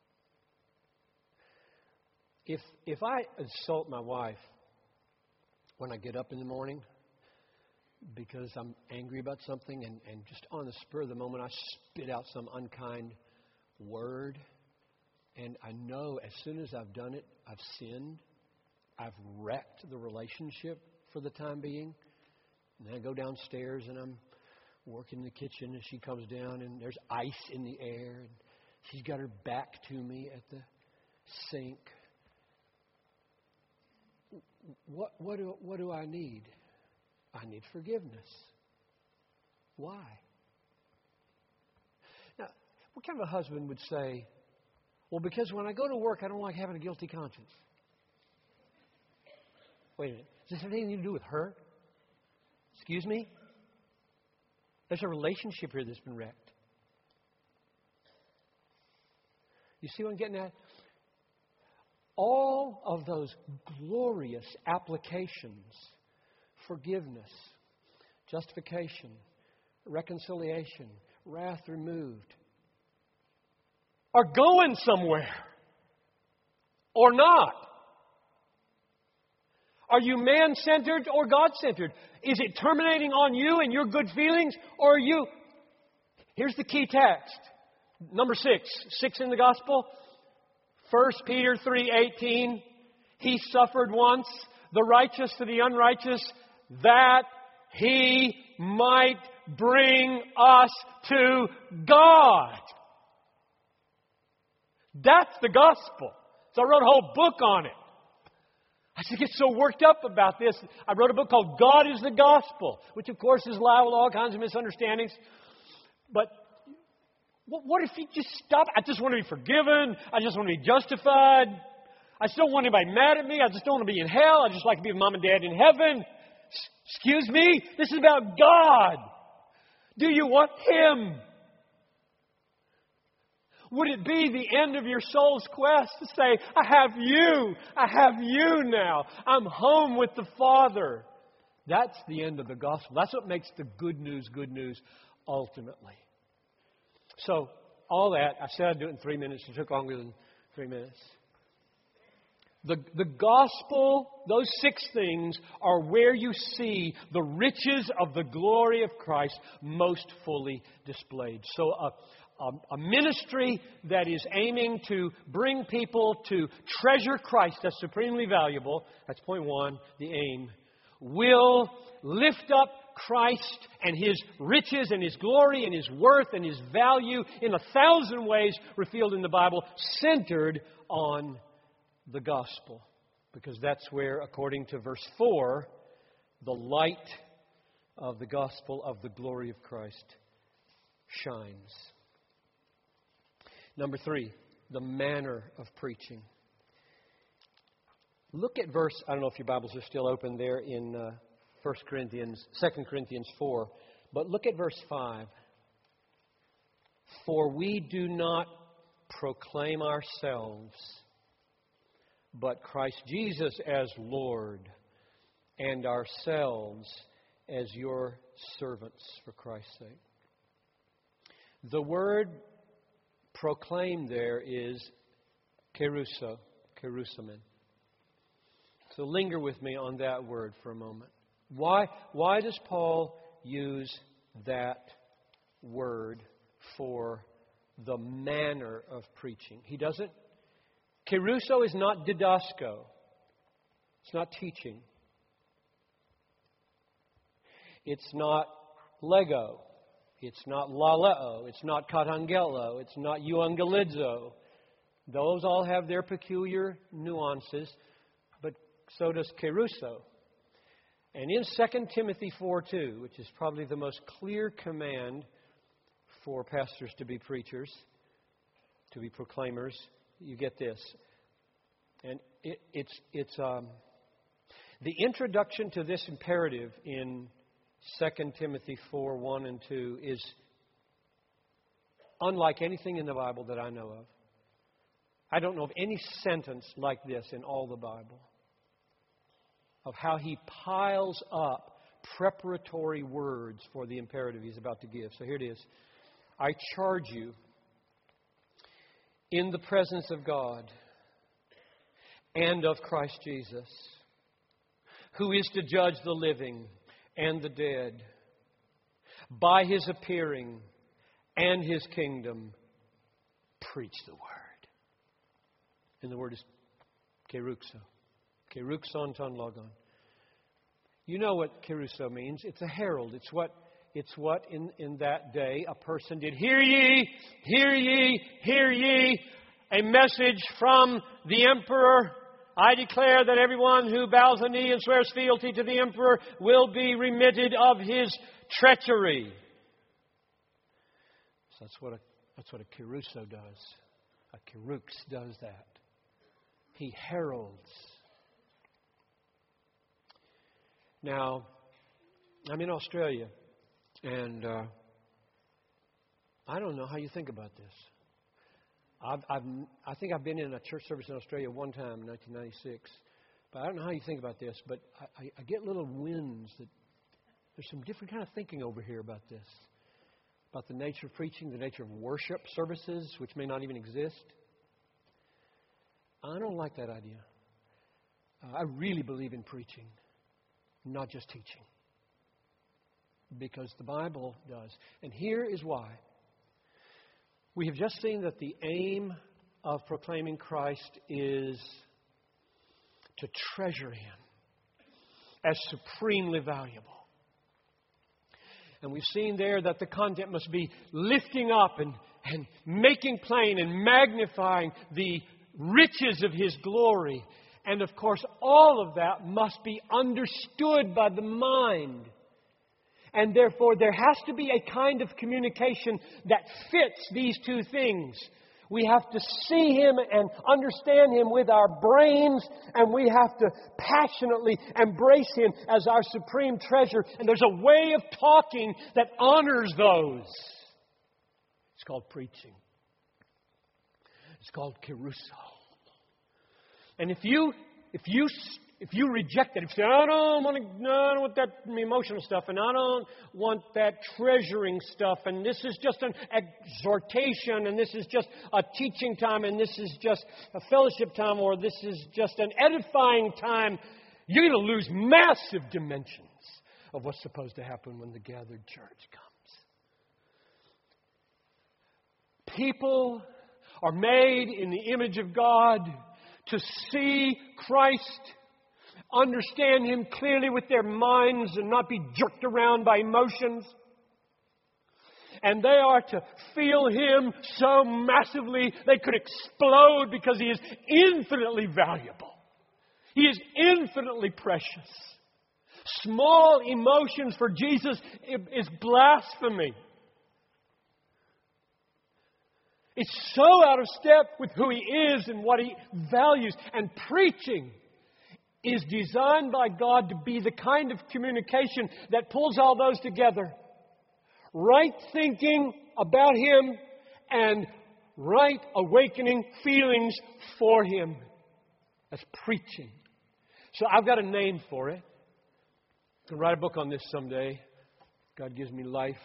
If if I insult my wife when I get up in the morning because I'm angry about something, and, and just on the spur of the moment, I spit out some unkind word. And I know as soon as I've done it, I've sinned. I've wrecked the relationship for the time being. And then I go downstairs and I'm working in the kitchen, and she comes down and there's ice in the air, and she's got her back to me at the sink. What, what, do, what do I need? I need forgiveness. Why? Now, what kind of a husband would say, well, because when I go to work, I don't like having a guilty conscience? Wait a minute. Does this have anything to do with her? Excuse me? There's a relationship here that's been wrecked. You see what I'm getting at? All of those glorious applications, forgiveness, justification, reconciliation, wrath removed, are going somewhere or not. Are you man-centered or God-centered? Is it terminating on you and your good feelings, or are you... Here's the key text. Number six. Six in the gospel. First Peter three eighteen. He suffered once, the righteous to the unrighteous, that He might bring us to God. That's the gospel. So I wrote a whole book on it. I just get so worked up about this. I wrote a book called God is the Gospel, which of course is liable to all kinds of misunderstandings. But what if you just stop? I just want to be forgiven. I just want to be justified. I just don't want anybody mad at me. I just don't want to be in hell. I just like to be with mom and dad in heaven. Excuse me? This is about God. Do you want Him? Would it be the end of your soul's quest to say, I have you. I have you now. I'm home with the Father. That's the end of the gospel. That's what makes the good news good news ultimately. So, all that, I said I'd do it in three minutes. It took longer than three minutes. The, the gospel, those six things, are where you see the riches of the glory of Christ most fully displayed. So, a A, a ministry that is aiming to bring people to treasure Christ, that's supremely valuable, that's point one, the aim, will lift up Christ and His riches and His glory and His worth and His value in a thousand ways revealed in the Bible, centered on the gospel. Because that's where, according to verse four, the light of the gospel of the glory of Christ shines. Number three, the manner of preaching. Look at verse, I don't know if your Bibles are still open there in uh, First Corinthians, Second Corinthians four, but look at verse five. For we do not proclaim ourselves, but Christ Jesus as Lord, and ourselves as your servants for Christ's sake. The word proclaim there is keruso, kerusamen. So linger with me on that word for a moment. Why, why does Paul use that word for the manner of preaching? He doesn't. Keruso is not didasco. It's not teaching. It's not lego. It's not laleo. It's not katangelo. It's not euangelizo. Those all have their peculiar nuances, but so does keruso. And in Second Timothy four two, which is probably the most clear command for pastors to be preachers, to be proclaimers, you get this. And it, it's, it's um, the introduction to this imperative in Second Timothy four one and two is unlike anything in the Bible that I know of. I don't know of any sentence like this in all the Bible, of how he piles up preparatory words for the imperative he's about to give. So here it is. I charge you in the presence of God and of Christ Jesus, who is to judge the living and the dead, by His appearing and His kingdom, preach the word. And the word is keruxo. Keruxon ton logon. You know what keruso means. It's a herald. It's what it's what in, in that day a person did. Hear ye, hear ye, hear ye. A message from the emperor. I declare that everyone who bows a knee and swears fealty to the emperor will be remitted of his treachery. So that's what a that's what a keruso does. A kerux does that. He heralds. Now, I'm in Australia, and uh, I don't know how you think about this. I've, I've, I think I've been in a church service in Australia one time in nineteen ninety-six. But I don't know how you think about this, but I, I get little winds that there's some different kind of thinking over here about this. About the nature of preaching, the nature of worship services, which may not even exist. I don't like that idea. Uh, I really believe in preaching, not just teaching. Because the Bible does. And here is why. We have just seen that the aim of proclaiming Christ is to treasure Him as supremely valuable. And we've seen there that the content must be lifting up and, and making plain and magnifying the riches of His glory. And of course, all of that must be understood by the mind. And therefore, there has to be a kind of communication that fits these two things. We have to see Him and understand Him with our brains, and we have to passionately embrace Him as our supreme treasure. And there's a way of talking that honors those. It's called preaching. It's called keruso. And if you, if you, if you reject it, if you say, I don't want to, no, I don't want that emotional stuff, and I don't want that treasuring stuff, and this is just an exhortation, and this is just a teaching time, and this is just a fellowship time, or this is just an edifying time, you're going to lose massive dimensions of what's supposed to happen when the gathered church comes. People are made in the image of God to see Christ, understand Him clearly with their minds and not be jerked around by emotions. And they are to feel Him so massively they could explode because He is infinitely valuable. He is infinitely precious. Small emotions for Jesus is blasphemy. It's so out of step with who He is and what He values. And preaching is designed by God to be the kind of communication that pulls all those together. Right thinking about Him and right awakening feelings for Him. That's preaching. So I've got a name for it. I can write a book on this someday. God gives me life.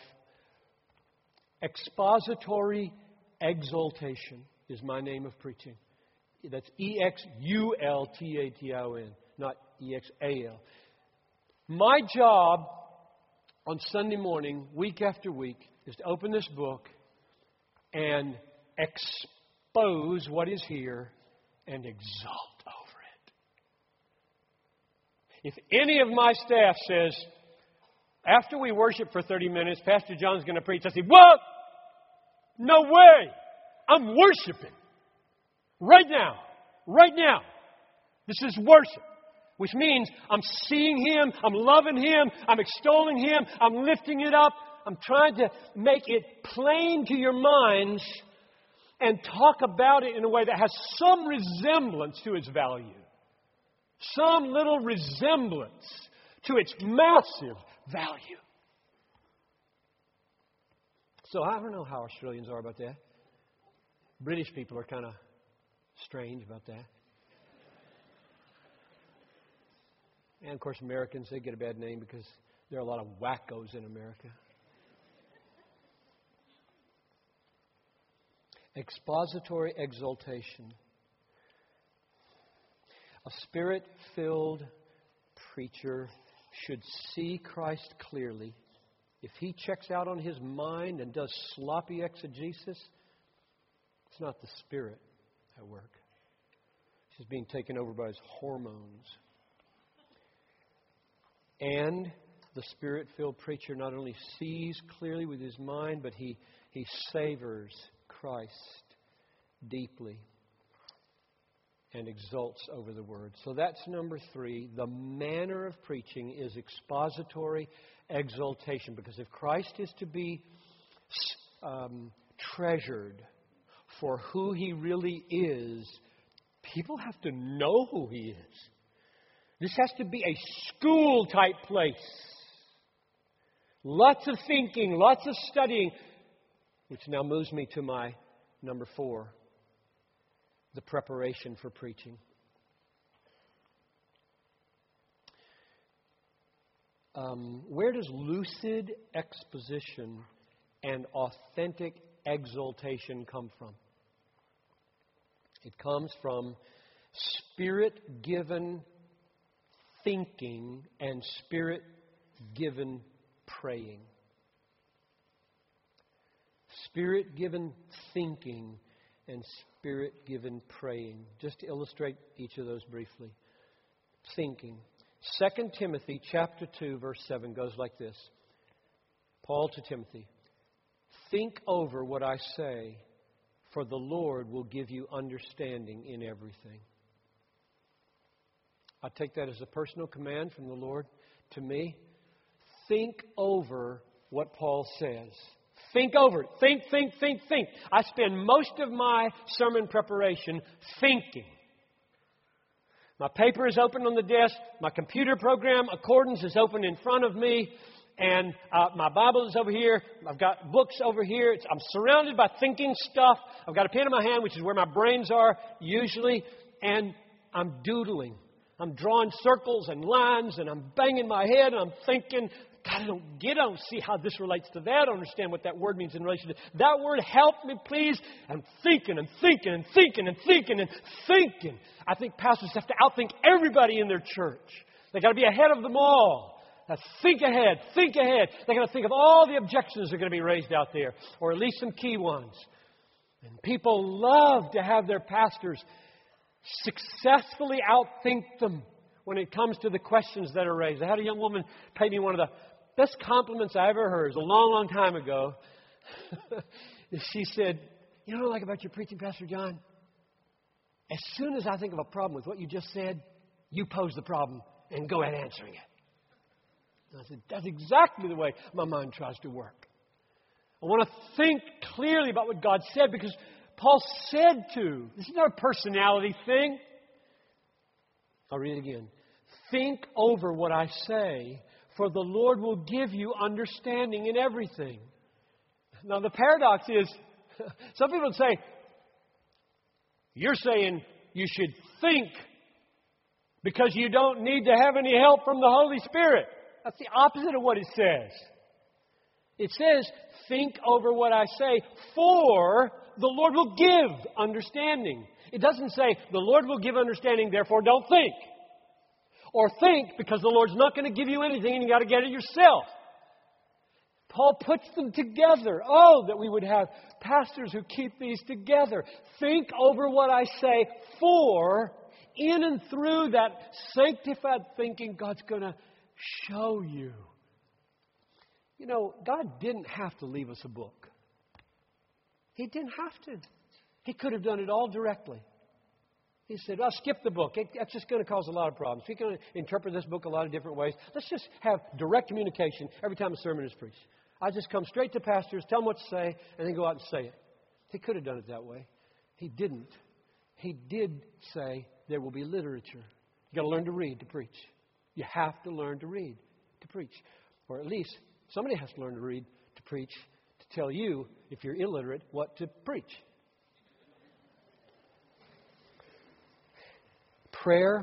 Expository exaltation is my name of preaching. That's E X U L T A T I O N, not E X A L. My job on Sunday morning, week after week, is to open this book and expose what is here and exalt over it. If any of my staff says, after we worship for thirty minutes, Pastor John's going to preach, I say, what? No way! I'm worshiping. Right now. Right now. This is worship. Which means I'm seeing Him, I'm loving Him, I'm extolling Him, I'm lifting it up. I'm trying to make it plain to your minds and talk about it in a way that has some resemblance to its value. Some little resemblance to its massive value. So I don't know how Australians are about that. British people are kind of strange about that. And of course, Americans, they get a bad name because there are a lot of wackos in America. Expository exaltation. A spirit-filled preacher should see Christ clearly, if he checks out on his mind and does sloppy exegesis, it's not the Spirit at work. He's being taken over by his hormones. And the Spirit-filled preacher not only sees clearly with his mind, but he, he savors Christ deeply and exults over the Word. So that's number three. The manner of preaching is expository exaltation. Because if Christ is to be um, treasured for who He really is, people have to know who He is. This has to be a school-type place. Lots of thinking, lots of studying. Which now moves me to my number four. The preparation for preaching. Um, where does lucid exposition and authentic exaltation come from? It comes from Spirit-given thinking and Spirit-given praying. Spirit-given thinking and Spirit-given praying. Just to illustrate each of those briefly. Thinking. Second Timothy chapter two, verse seven goes like this. Paul to Timothy, think over what I say, for the Lord will give you understanding in everything. I take that as a personal command from the Lord to me. Think over what Paul says. Think over it. Think, think, think, think. I spend most of my sermon preparation thinking. My paper is open on the desk. My computer program, Accordance, is open in front of me. And uh, my Bible is over here. I've got books over here. It's, I'm surrounded by thinking stuff. I've got a pen in my hand, which is where my brains are usually. And I'm doodling. I'm drawing circles and lines. And I'm banging my head. And I'm thinking, God, I don't get it. I don't see how this relates to that. I don't understand what that word means in relation to that word. Help me, please. I'm thinking and thinking and thinking and thinking and thinking. I think pastors have to outthink everybody in their church. They've got to be ahead of them all. Now think ahead. Think ahead. They've got to think of all the objections that are going to be raised out there, or at least some key ones. And people love to have their pastors successfully outthink them when it comes to the questions that are raised. I had a young woman pay me one of the best compliments I ever heard. It was a long, long time ago. She said, you know what I like about your preaching, Pastor John? As soon as I think of a problem with what you just said, you pose the problem and go ahead answering it. And I said, that's exactly the way my mind tries to work. I want to think clearly about what God said because Paul said to. This is not a personality thing. I'll read it again. Think over what I say, for the Lord will give you understanding in everything. Now, the paradox is, some people say, you're saying you should think because you don't need to have any help from the Holy Spirit. That's the opposite of what it says. It says, think over what I say, for the Lord will give understanding. It doesn't say, the Lord will give understanding, therefore don't think. Or think because the Lord's not going to give you anything and you got to get it yourself. Paul puts them together. Oh, that we would have pastors who keep these together. Think over what I say, for in and through that sanctified thinking, God's going to show you. You know, God didn't have to leave us a book. He didn't have to. He could have done it all directly. He said, I'll skip the book. It, that's just going to cause a lot of problems. We're going to interpret this book a lot of different ways. Let's just have direct communication every time a sermon is preached. I just come straight to pastors, tell them what to say, and then go out and say it. He could have done it that way. He didn't. He did say there will be literature. You've got to learn to read to preach. You have to learn to read to preach. Or at least somebody has to learn to read to preach to tell you, if you're illiterate, what to preach. Prayer.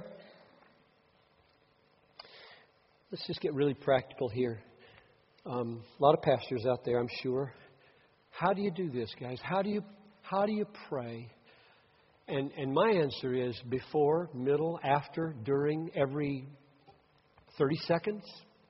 Let's just get really practical here. Um, a lot of pastors out there, I'm sure. How do you do this, guys? How do you how do you pray? And and my answer is before, middle, after, during, every thirty seconds.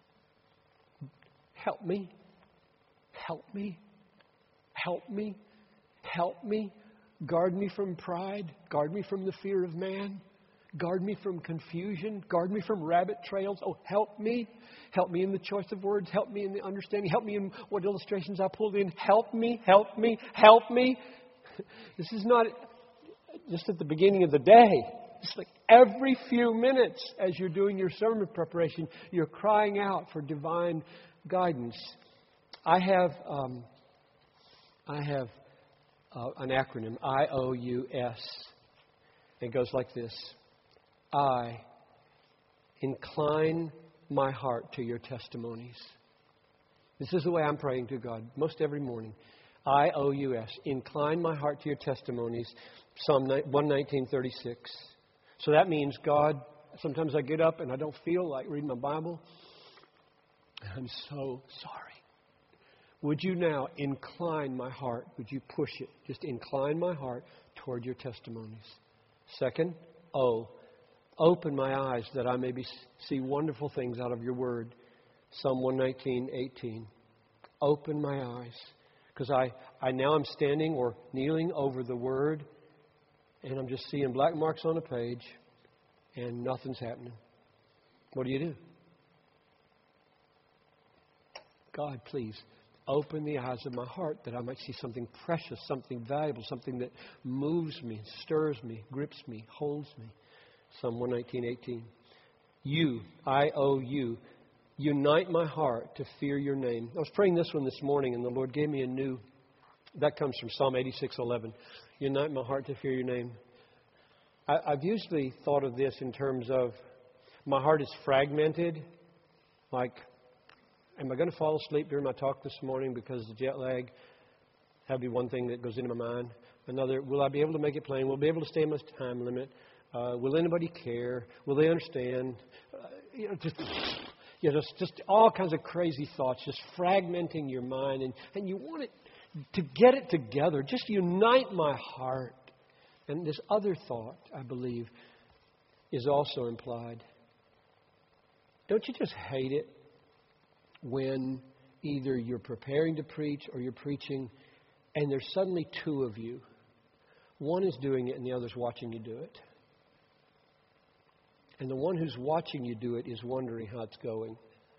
Help me. Help me. Help me. Help me. Guard me from pride. Guard me from the fear of man. Guard me from confusion. Guard me from rabbit trails. Oh, help me. Help me in the choice of words. Help me in the understanding. Help me in what illustrations I pulled in. Help me. Help me. Help me. This is not just at the beginning of the day. It's like every few minutes as you're doing your sermon preparation, you're crying out for divine guidance. I have um, I have uh, an acronym, I O U S. It goes like this. I incline my heart to your testimonies. This is the way I'm praying to God most every morning. I O U S. Incline my heart to your testimonies. Psalm one nineteen, thirty-six. So that means, God, sometimes I get up and I don't feel like reading my Bible. I'm so sorry. Would you now incline my heart? Would you push it? Just incline my heart toward your testimonies. Second, O, open my eyes that I may be, see wonderful things out of your word. Psalm one nineteen, eighteen. Open my eyes. Because I, I now am standing or kneeling over the word, and I'm just seeing black marks on a page, and nothing's happening. What do you do? God, please, open the eyes of my heart that I might see something precious, something valuable, something that moves me, stirs me, grips me, holds me. Psalm one nineteen, eighteen. You, I O U, unite my heart to fear your name. I was praying this one this morning, and the Lord gave me a new, that comes from Psalm eighty-six, eleven. Unite my heart to fear your name. I, I've usually thought of this in terms of my heart is fragmented. Like, am I going to fall asleep during my talk this morning because of the jet lag? That'd be one thing that goes into my mind. Another, will I be able to make it plain? Will I be able to stay in my time limit? Uh, will anybody care? Will they understand? Uh, you know, just, you know, just, just all kinds of crazy thoughts, just fragmenting your mind. And, and you want it to get it together. Just unite my heart. And this other thought, I believe, is also implied. Don't you just hate it when either you're preparing to preach or you're preaching and there's suddenly two of you? One is doing it and the other's watching you do it. And the one who's watching you do it is wondering how it's going.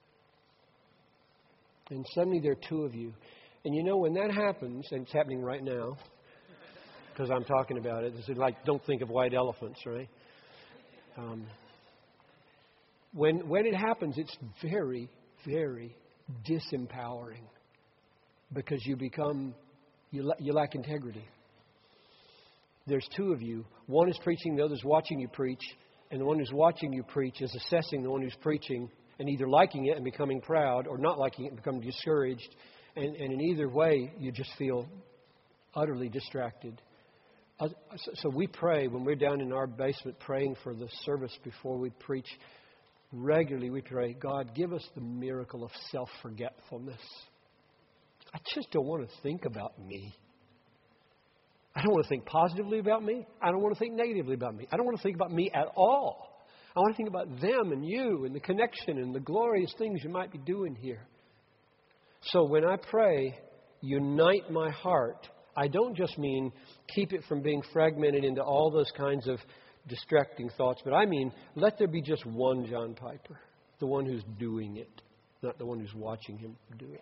And suddenly there are two of you. And you know, when that happens, and it's happening right now, because I'm talking about it, it's like, don't think of white elephants, right? Um, when, when it happens, it's very, very disempowering because you become, you, la- you lack integrity. There's two of you. One is preaching, the other's watching you preach. And the one who's watching you preach is assessing the one who's preaching and either liking it and becoming proud or not liking it and becoming discouraged. And, and in either way, you just feel utterly distracted. Uh, so we pray when we're down in our basement praying for the service before we preach. Regularly we pray, God, give us the miracle of self-forgetfulness. I just don't want to think about me. I don't want to think positively about me. I don't want to think negatively about me. I don't want to think about me at all. I want to think about them and you and the connection and the glorious things you might be doing here. So when I pray, unite my heart, I don't just mean keep it from being fragmented into all those kinds of distracting thoughts, but I mean let there be just one John Piper, the one who's doing it, not the one who's watching him do it.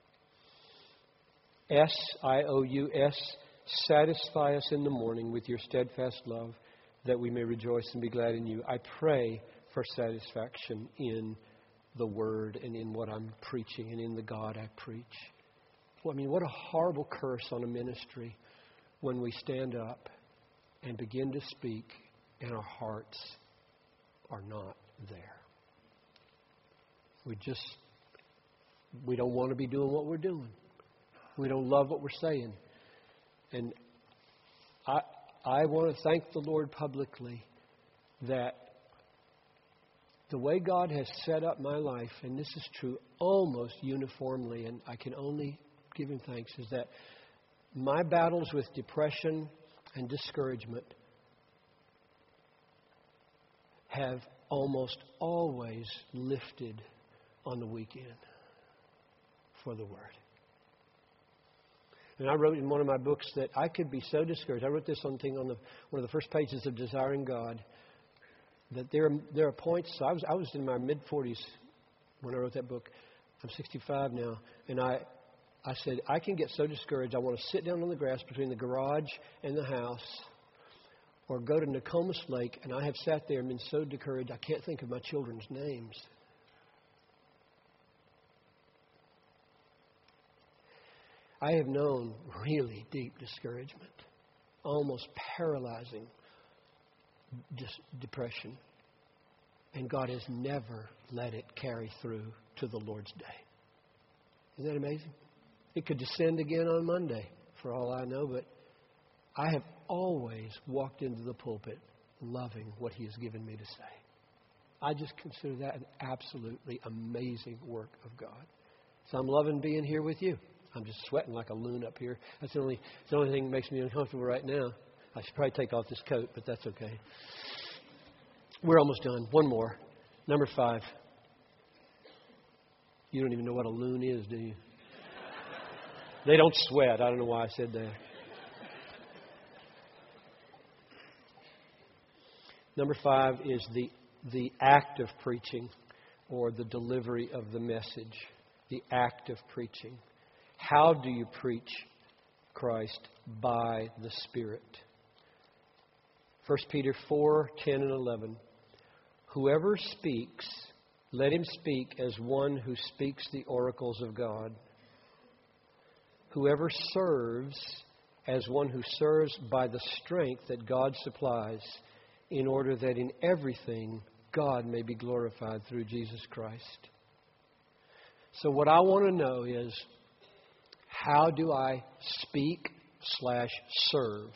S I O U S, satisfy us in the morning with your steadfast love, that we may rejoice and be glad in you. I pray for satisfaction in the Word and in what I'm preaching and in the God I preach. Well, I mean, what a horrible curse on a ministry when we stand up and begin to speak and our hearts are not there. We just, we don't want to be doing what we're doing. We don't love what we're saying. And I I want to thank the Lord publicly that the way God has set up my life, and this is true almost uniformly, and I can only give Him thanks, is that my battles with depression and discouragement have almost always lifted on the weekend for the Word. And I wrote in one of my books that I could be so discouraged. I wrote this on thing on the one of the first pages of Desiring God, that there there are points. So I was I was in my mid forties when I wrote that book. I'm sixty-five now, and I I said I can get so discouraged. I want to sit down on the grass between the garage and the house, or go to Nokomis Lake. And I have sat there and been so discouraged I can't think of my children's names. I have known really deep discouragement, almost paralyzing dis- depression. And God has never let it carry through to the Lord's day. Isn't that amazing? It could descend again on Monday, for all I know, but I have always walked into the pulpit loving what He has given me to say. I just consider that an absolutely amazing work of God. So I'm loving being here with you. I'm just sweating like a loon up here. That's the only, it's the only thing that makes me uncomfortable right now. I should probably take off this coat, but that's okay. We're almost done. One more. Number five. You don't even know what a loon is, do you? They don't sweat. I don't know why I said that. Number five is the, the act of preaching, or the delivery of the message. The act of preaching. How do you preach Christ? By the Spirit. First Peter four, ten and eleven. Whoever speaks, let him speak as one who speaks the oracles of God. Whoever serves, as one who serves by the strength that God supplies, in order that in everything God may be glorified through Jesus Christ. So what I want to know is, how do I speak slash serve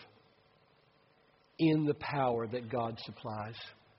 in the power that God supplies?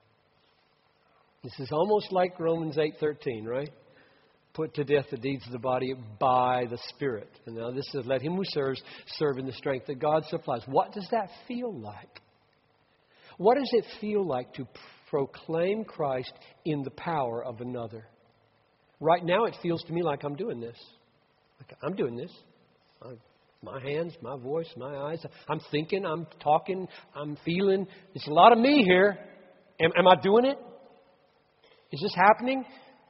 This is almost like Romans eight thirteen, right? Put to death the deeds of the body by the Spirit. And now this is, let him who serves serve in the strength that God supplies. What does that feel like? What does it feel like to proclaim Christ in the power of another? Right now it feels to me like I'm doing this. Like I'm doing this. I'm, my hands, my voice, my eyes. I'm thinking, I'm talking, I'm feeling. It's a lot of me here. Am, am I doing it? Is this happening?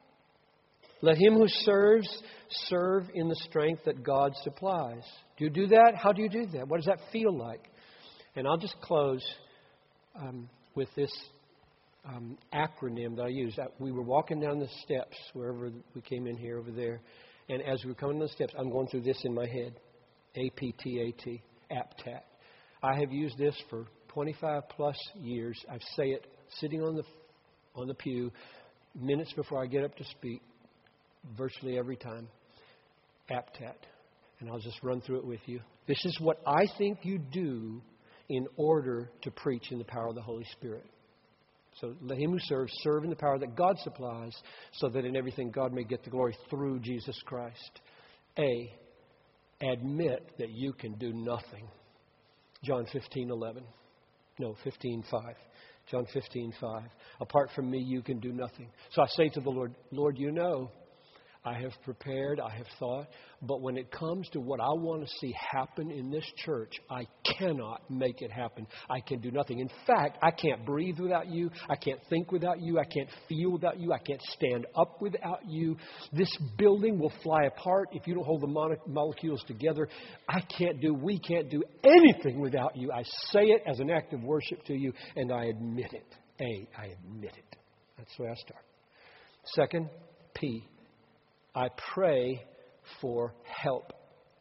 Let him who serves serve in the strength that God supplies. Do you do that? How do you do that? What does that feel like? And I'll just close um, with this um, acronym that I use. We were walking down the steps wherever we came in here, over there. And as we were coming down the steps, I'm going through this in my head. A P T A T, A P T A T. I have used this for twenty-five plus years. I say it sitting on the on the pew minutes before I get up to speak, virtually every time. A P T A T. And I'll just run through it with you. This is what I think you do in order to preach in the power of the Holy Spirit. So let him who serves serve in the power that God supplies, so that in everything God may get the glory through Jesus Christ. A, admit that you can do nothing. John fifteen eleven. No, fifteen five. John fifteen five. Apart from me, you can do nothing. So I say to the Lord, Lord, you know, I have prepared, I have thought, but when it comes to what I want to see happen in this church, I cannot make it happen. I can do nothing. In fact, I can't breathe without you. I can't think without you. I can't feel without you. I can't stand up without you. This building will fly apart if you don't hold the mo- molecules together. I can't do, we can't do anything without you. I say it as an act of worship to you, and I admit it. A, I admit it. That's where I start. Second, P. I pray for help.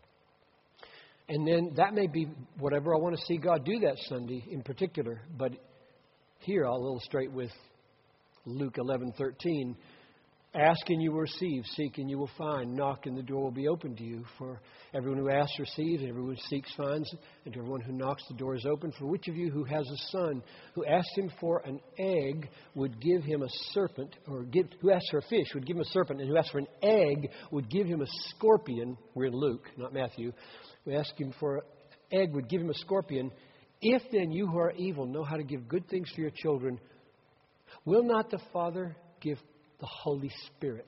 And then that may be whatever I want to see God do that Sunday in particular. But here I'll illustrate with Luke eleven thirteen. Ask and you will receive. Seek and you will find. Knock and the door will be open to you. For everyone who asks receives, and everyone who seeks finds. And to everyone who knocks, the door is open. For which of you who has a son who asks him for an egg would give him a serpent, or give, who asks for a fish would give him a serpent, and who asks for an egg would give him a scorpion? We're in Luke, not Matthew. We ask him for an egg would give him a scorpion. If then you who are evil know how to give good things to your children, Will not the Father give the Holy Spirit?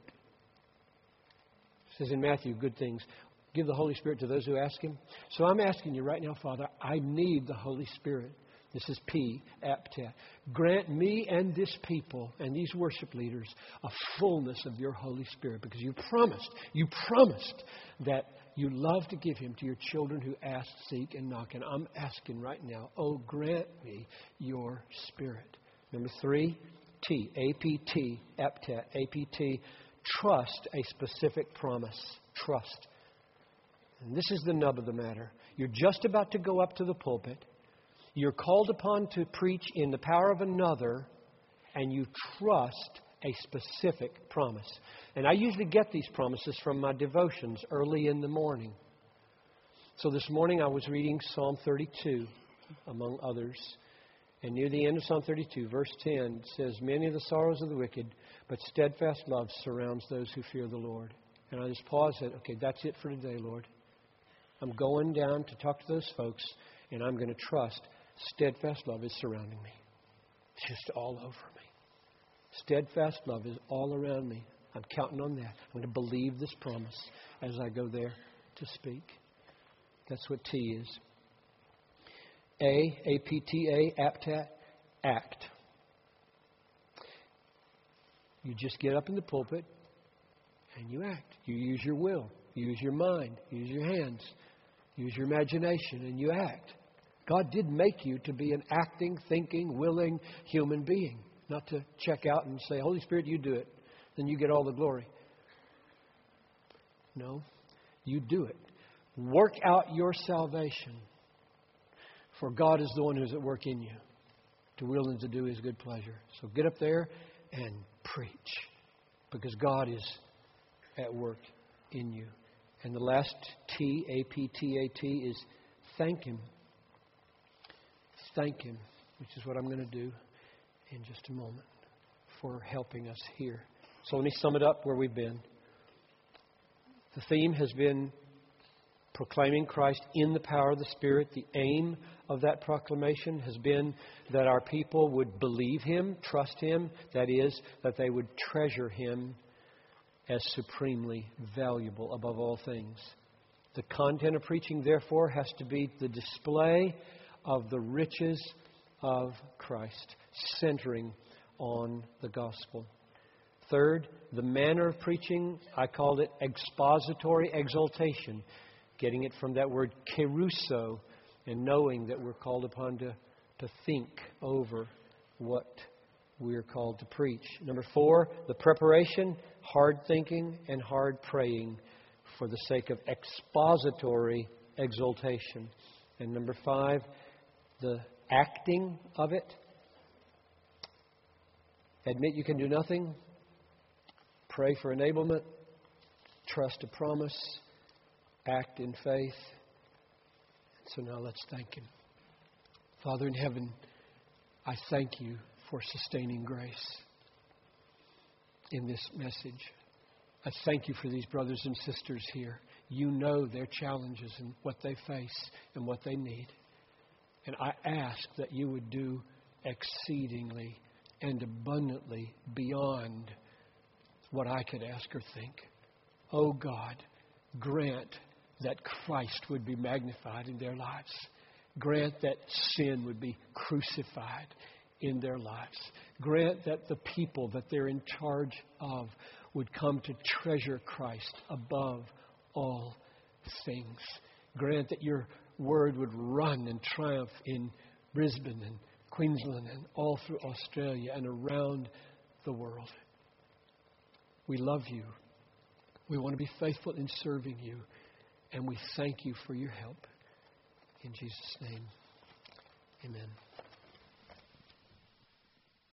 It says in Matthew, good things. Give the Holy Spirit to those who ask Him. So I'm asking you right now, Father, I need the Holy Spirit. This is P, aptat. Grant me and this people and these worship leaders a fullness of your Holy Spirit, because you promised, you promised that you love to give Him to your children who ask, seek, and knock. And I'm asking right now, oh, grant me your Spirit. Number three, T, A P T, aptat, A P T, trust a specific promise. Trust. And this is the nub of the matter. You're just about to go up to the pulpit. You're called upon to preach in the power of another, and you trust a specific promise. And I usually get these promises from my devotions early in the morning. So this morning I was reading Psalm thirty-two, among others. And near the end of Psalm thirty-two, verse ten, it says, many of the sorrows of the wicked, but steadfast love surrounds those who fear the Lord. And I just paused and said, okay, that's it for today, Lord. I'm going down to talk to those folks, and I'm going to trust steadfast love is surrounding me. It's just all over me. Steadfast love is all around me. I'm counting on that. I'm going to believe this promise as I go there to speak. That's what T is. A, A P T A, aptat, act. You just get up in the pulpit and you act. You use your will. You use your mind. You use your hands. You use your imagination and you act. God did make you to be an acting, thinking, willing human being. Not to check out and say, Holy Spirit, you do it. Then you get all the glory. No, you do it. Work out your salvation. For God is the one who's at work in you, to will and to do His good pleasure. So get up there and preach, because God is at work in you. And the last T, A P T A T, is thank Him. Thank Him, which is what I'm going to do in just a moment, for helping us here. So let me sum it up where we've been. The theme has been proclaiming Christ in the power of the Spirit. The aim of that proclamation has been that our people would believe Him, trust Him. That is, that they would treasure Him as supremely valuable above all things. The content of preaching, therefore, has to be the display of the riches of Christ, centering on the gospel. Third, the manner of preaching, I called it expository exaltation, getting it from that word kerusso, and knowing that we're called upon to, to think over what we're called to preach. Number four, the preparation, hard thinking and hard praying for the sake of expository exaltation. And number five, the acting of it. Admit you can do nothing. Pray for enablement. Trust a promise. Act in faith. So now let's thank Him. Father in heaven, I thank You for sustaining grace in this message. I thank You for these brothers and sisters here. You know their challenges and what they face and what they need. And I ask that You would do exceedingly and abundantly beyond what I could ask or think. Oh God, grant that Christ would be magnified in their lives. Grant that sin would be crucified in their lives. Grant that the people that they're in charge of would come to treasure Christ above all things. Grant that Your word would run and triumph in Brisbane and Queensland and all through Australia and around the world. We love You. We want to be faithful in serving You. And we thank You for Your help. In Jesus' name, amen.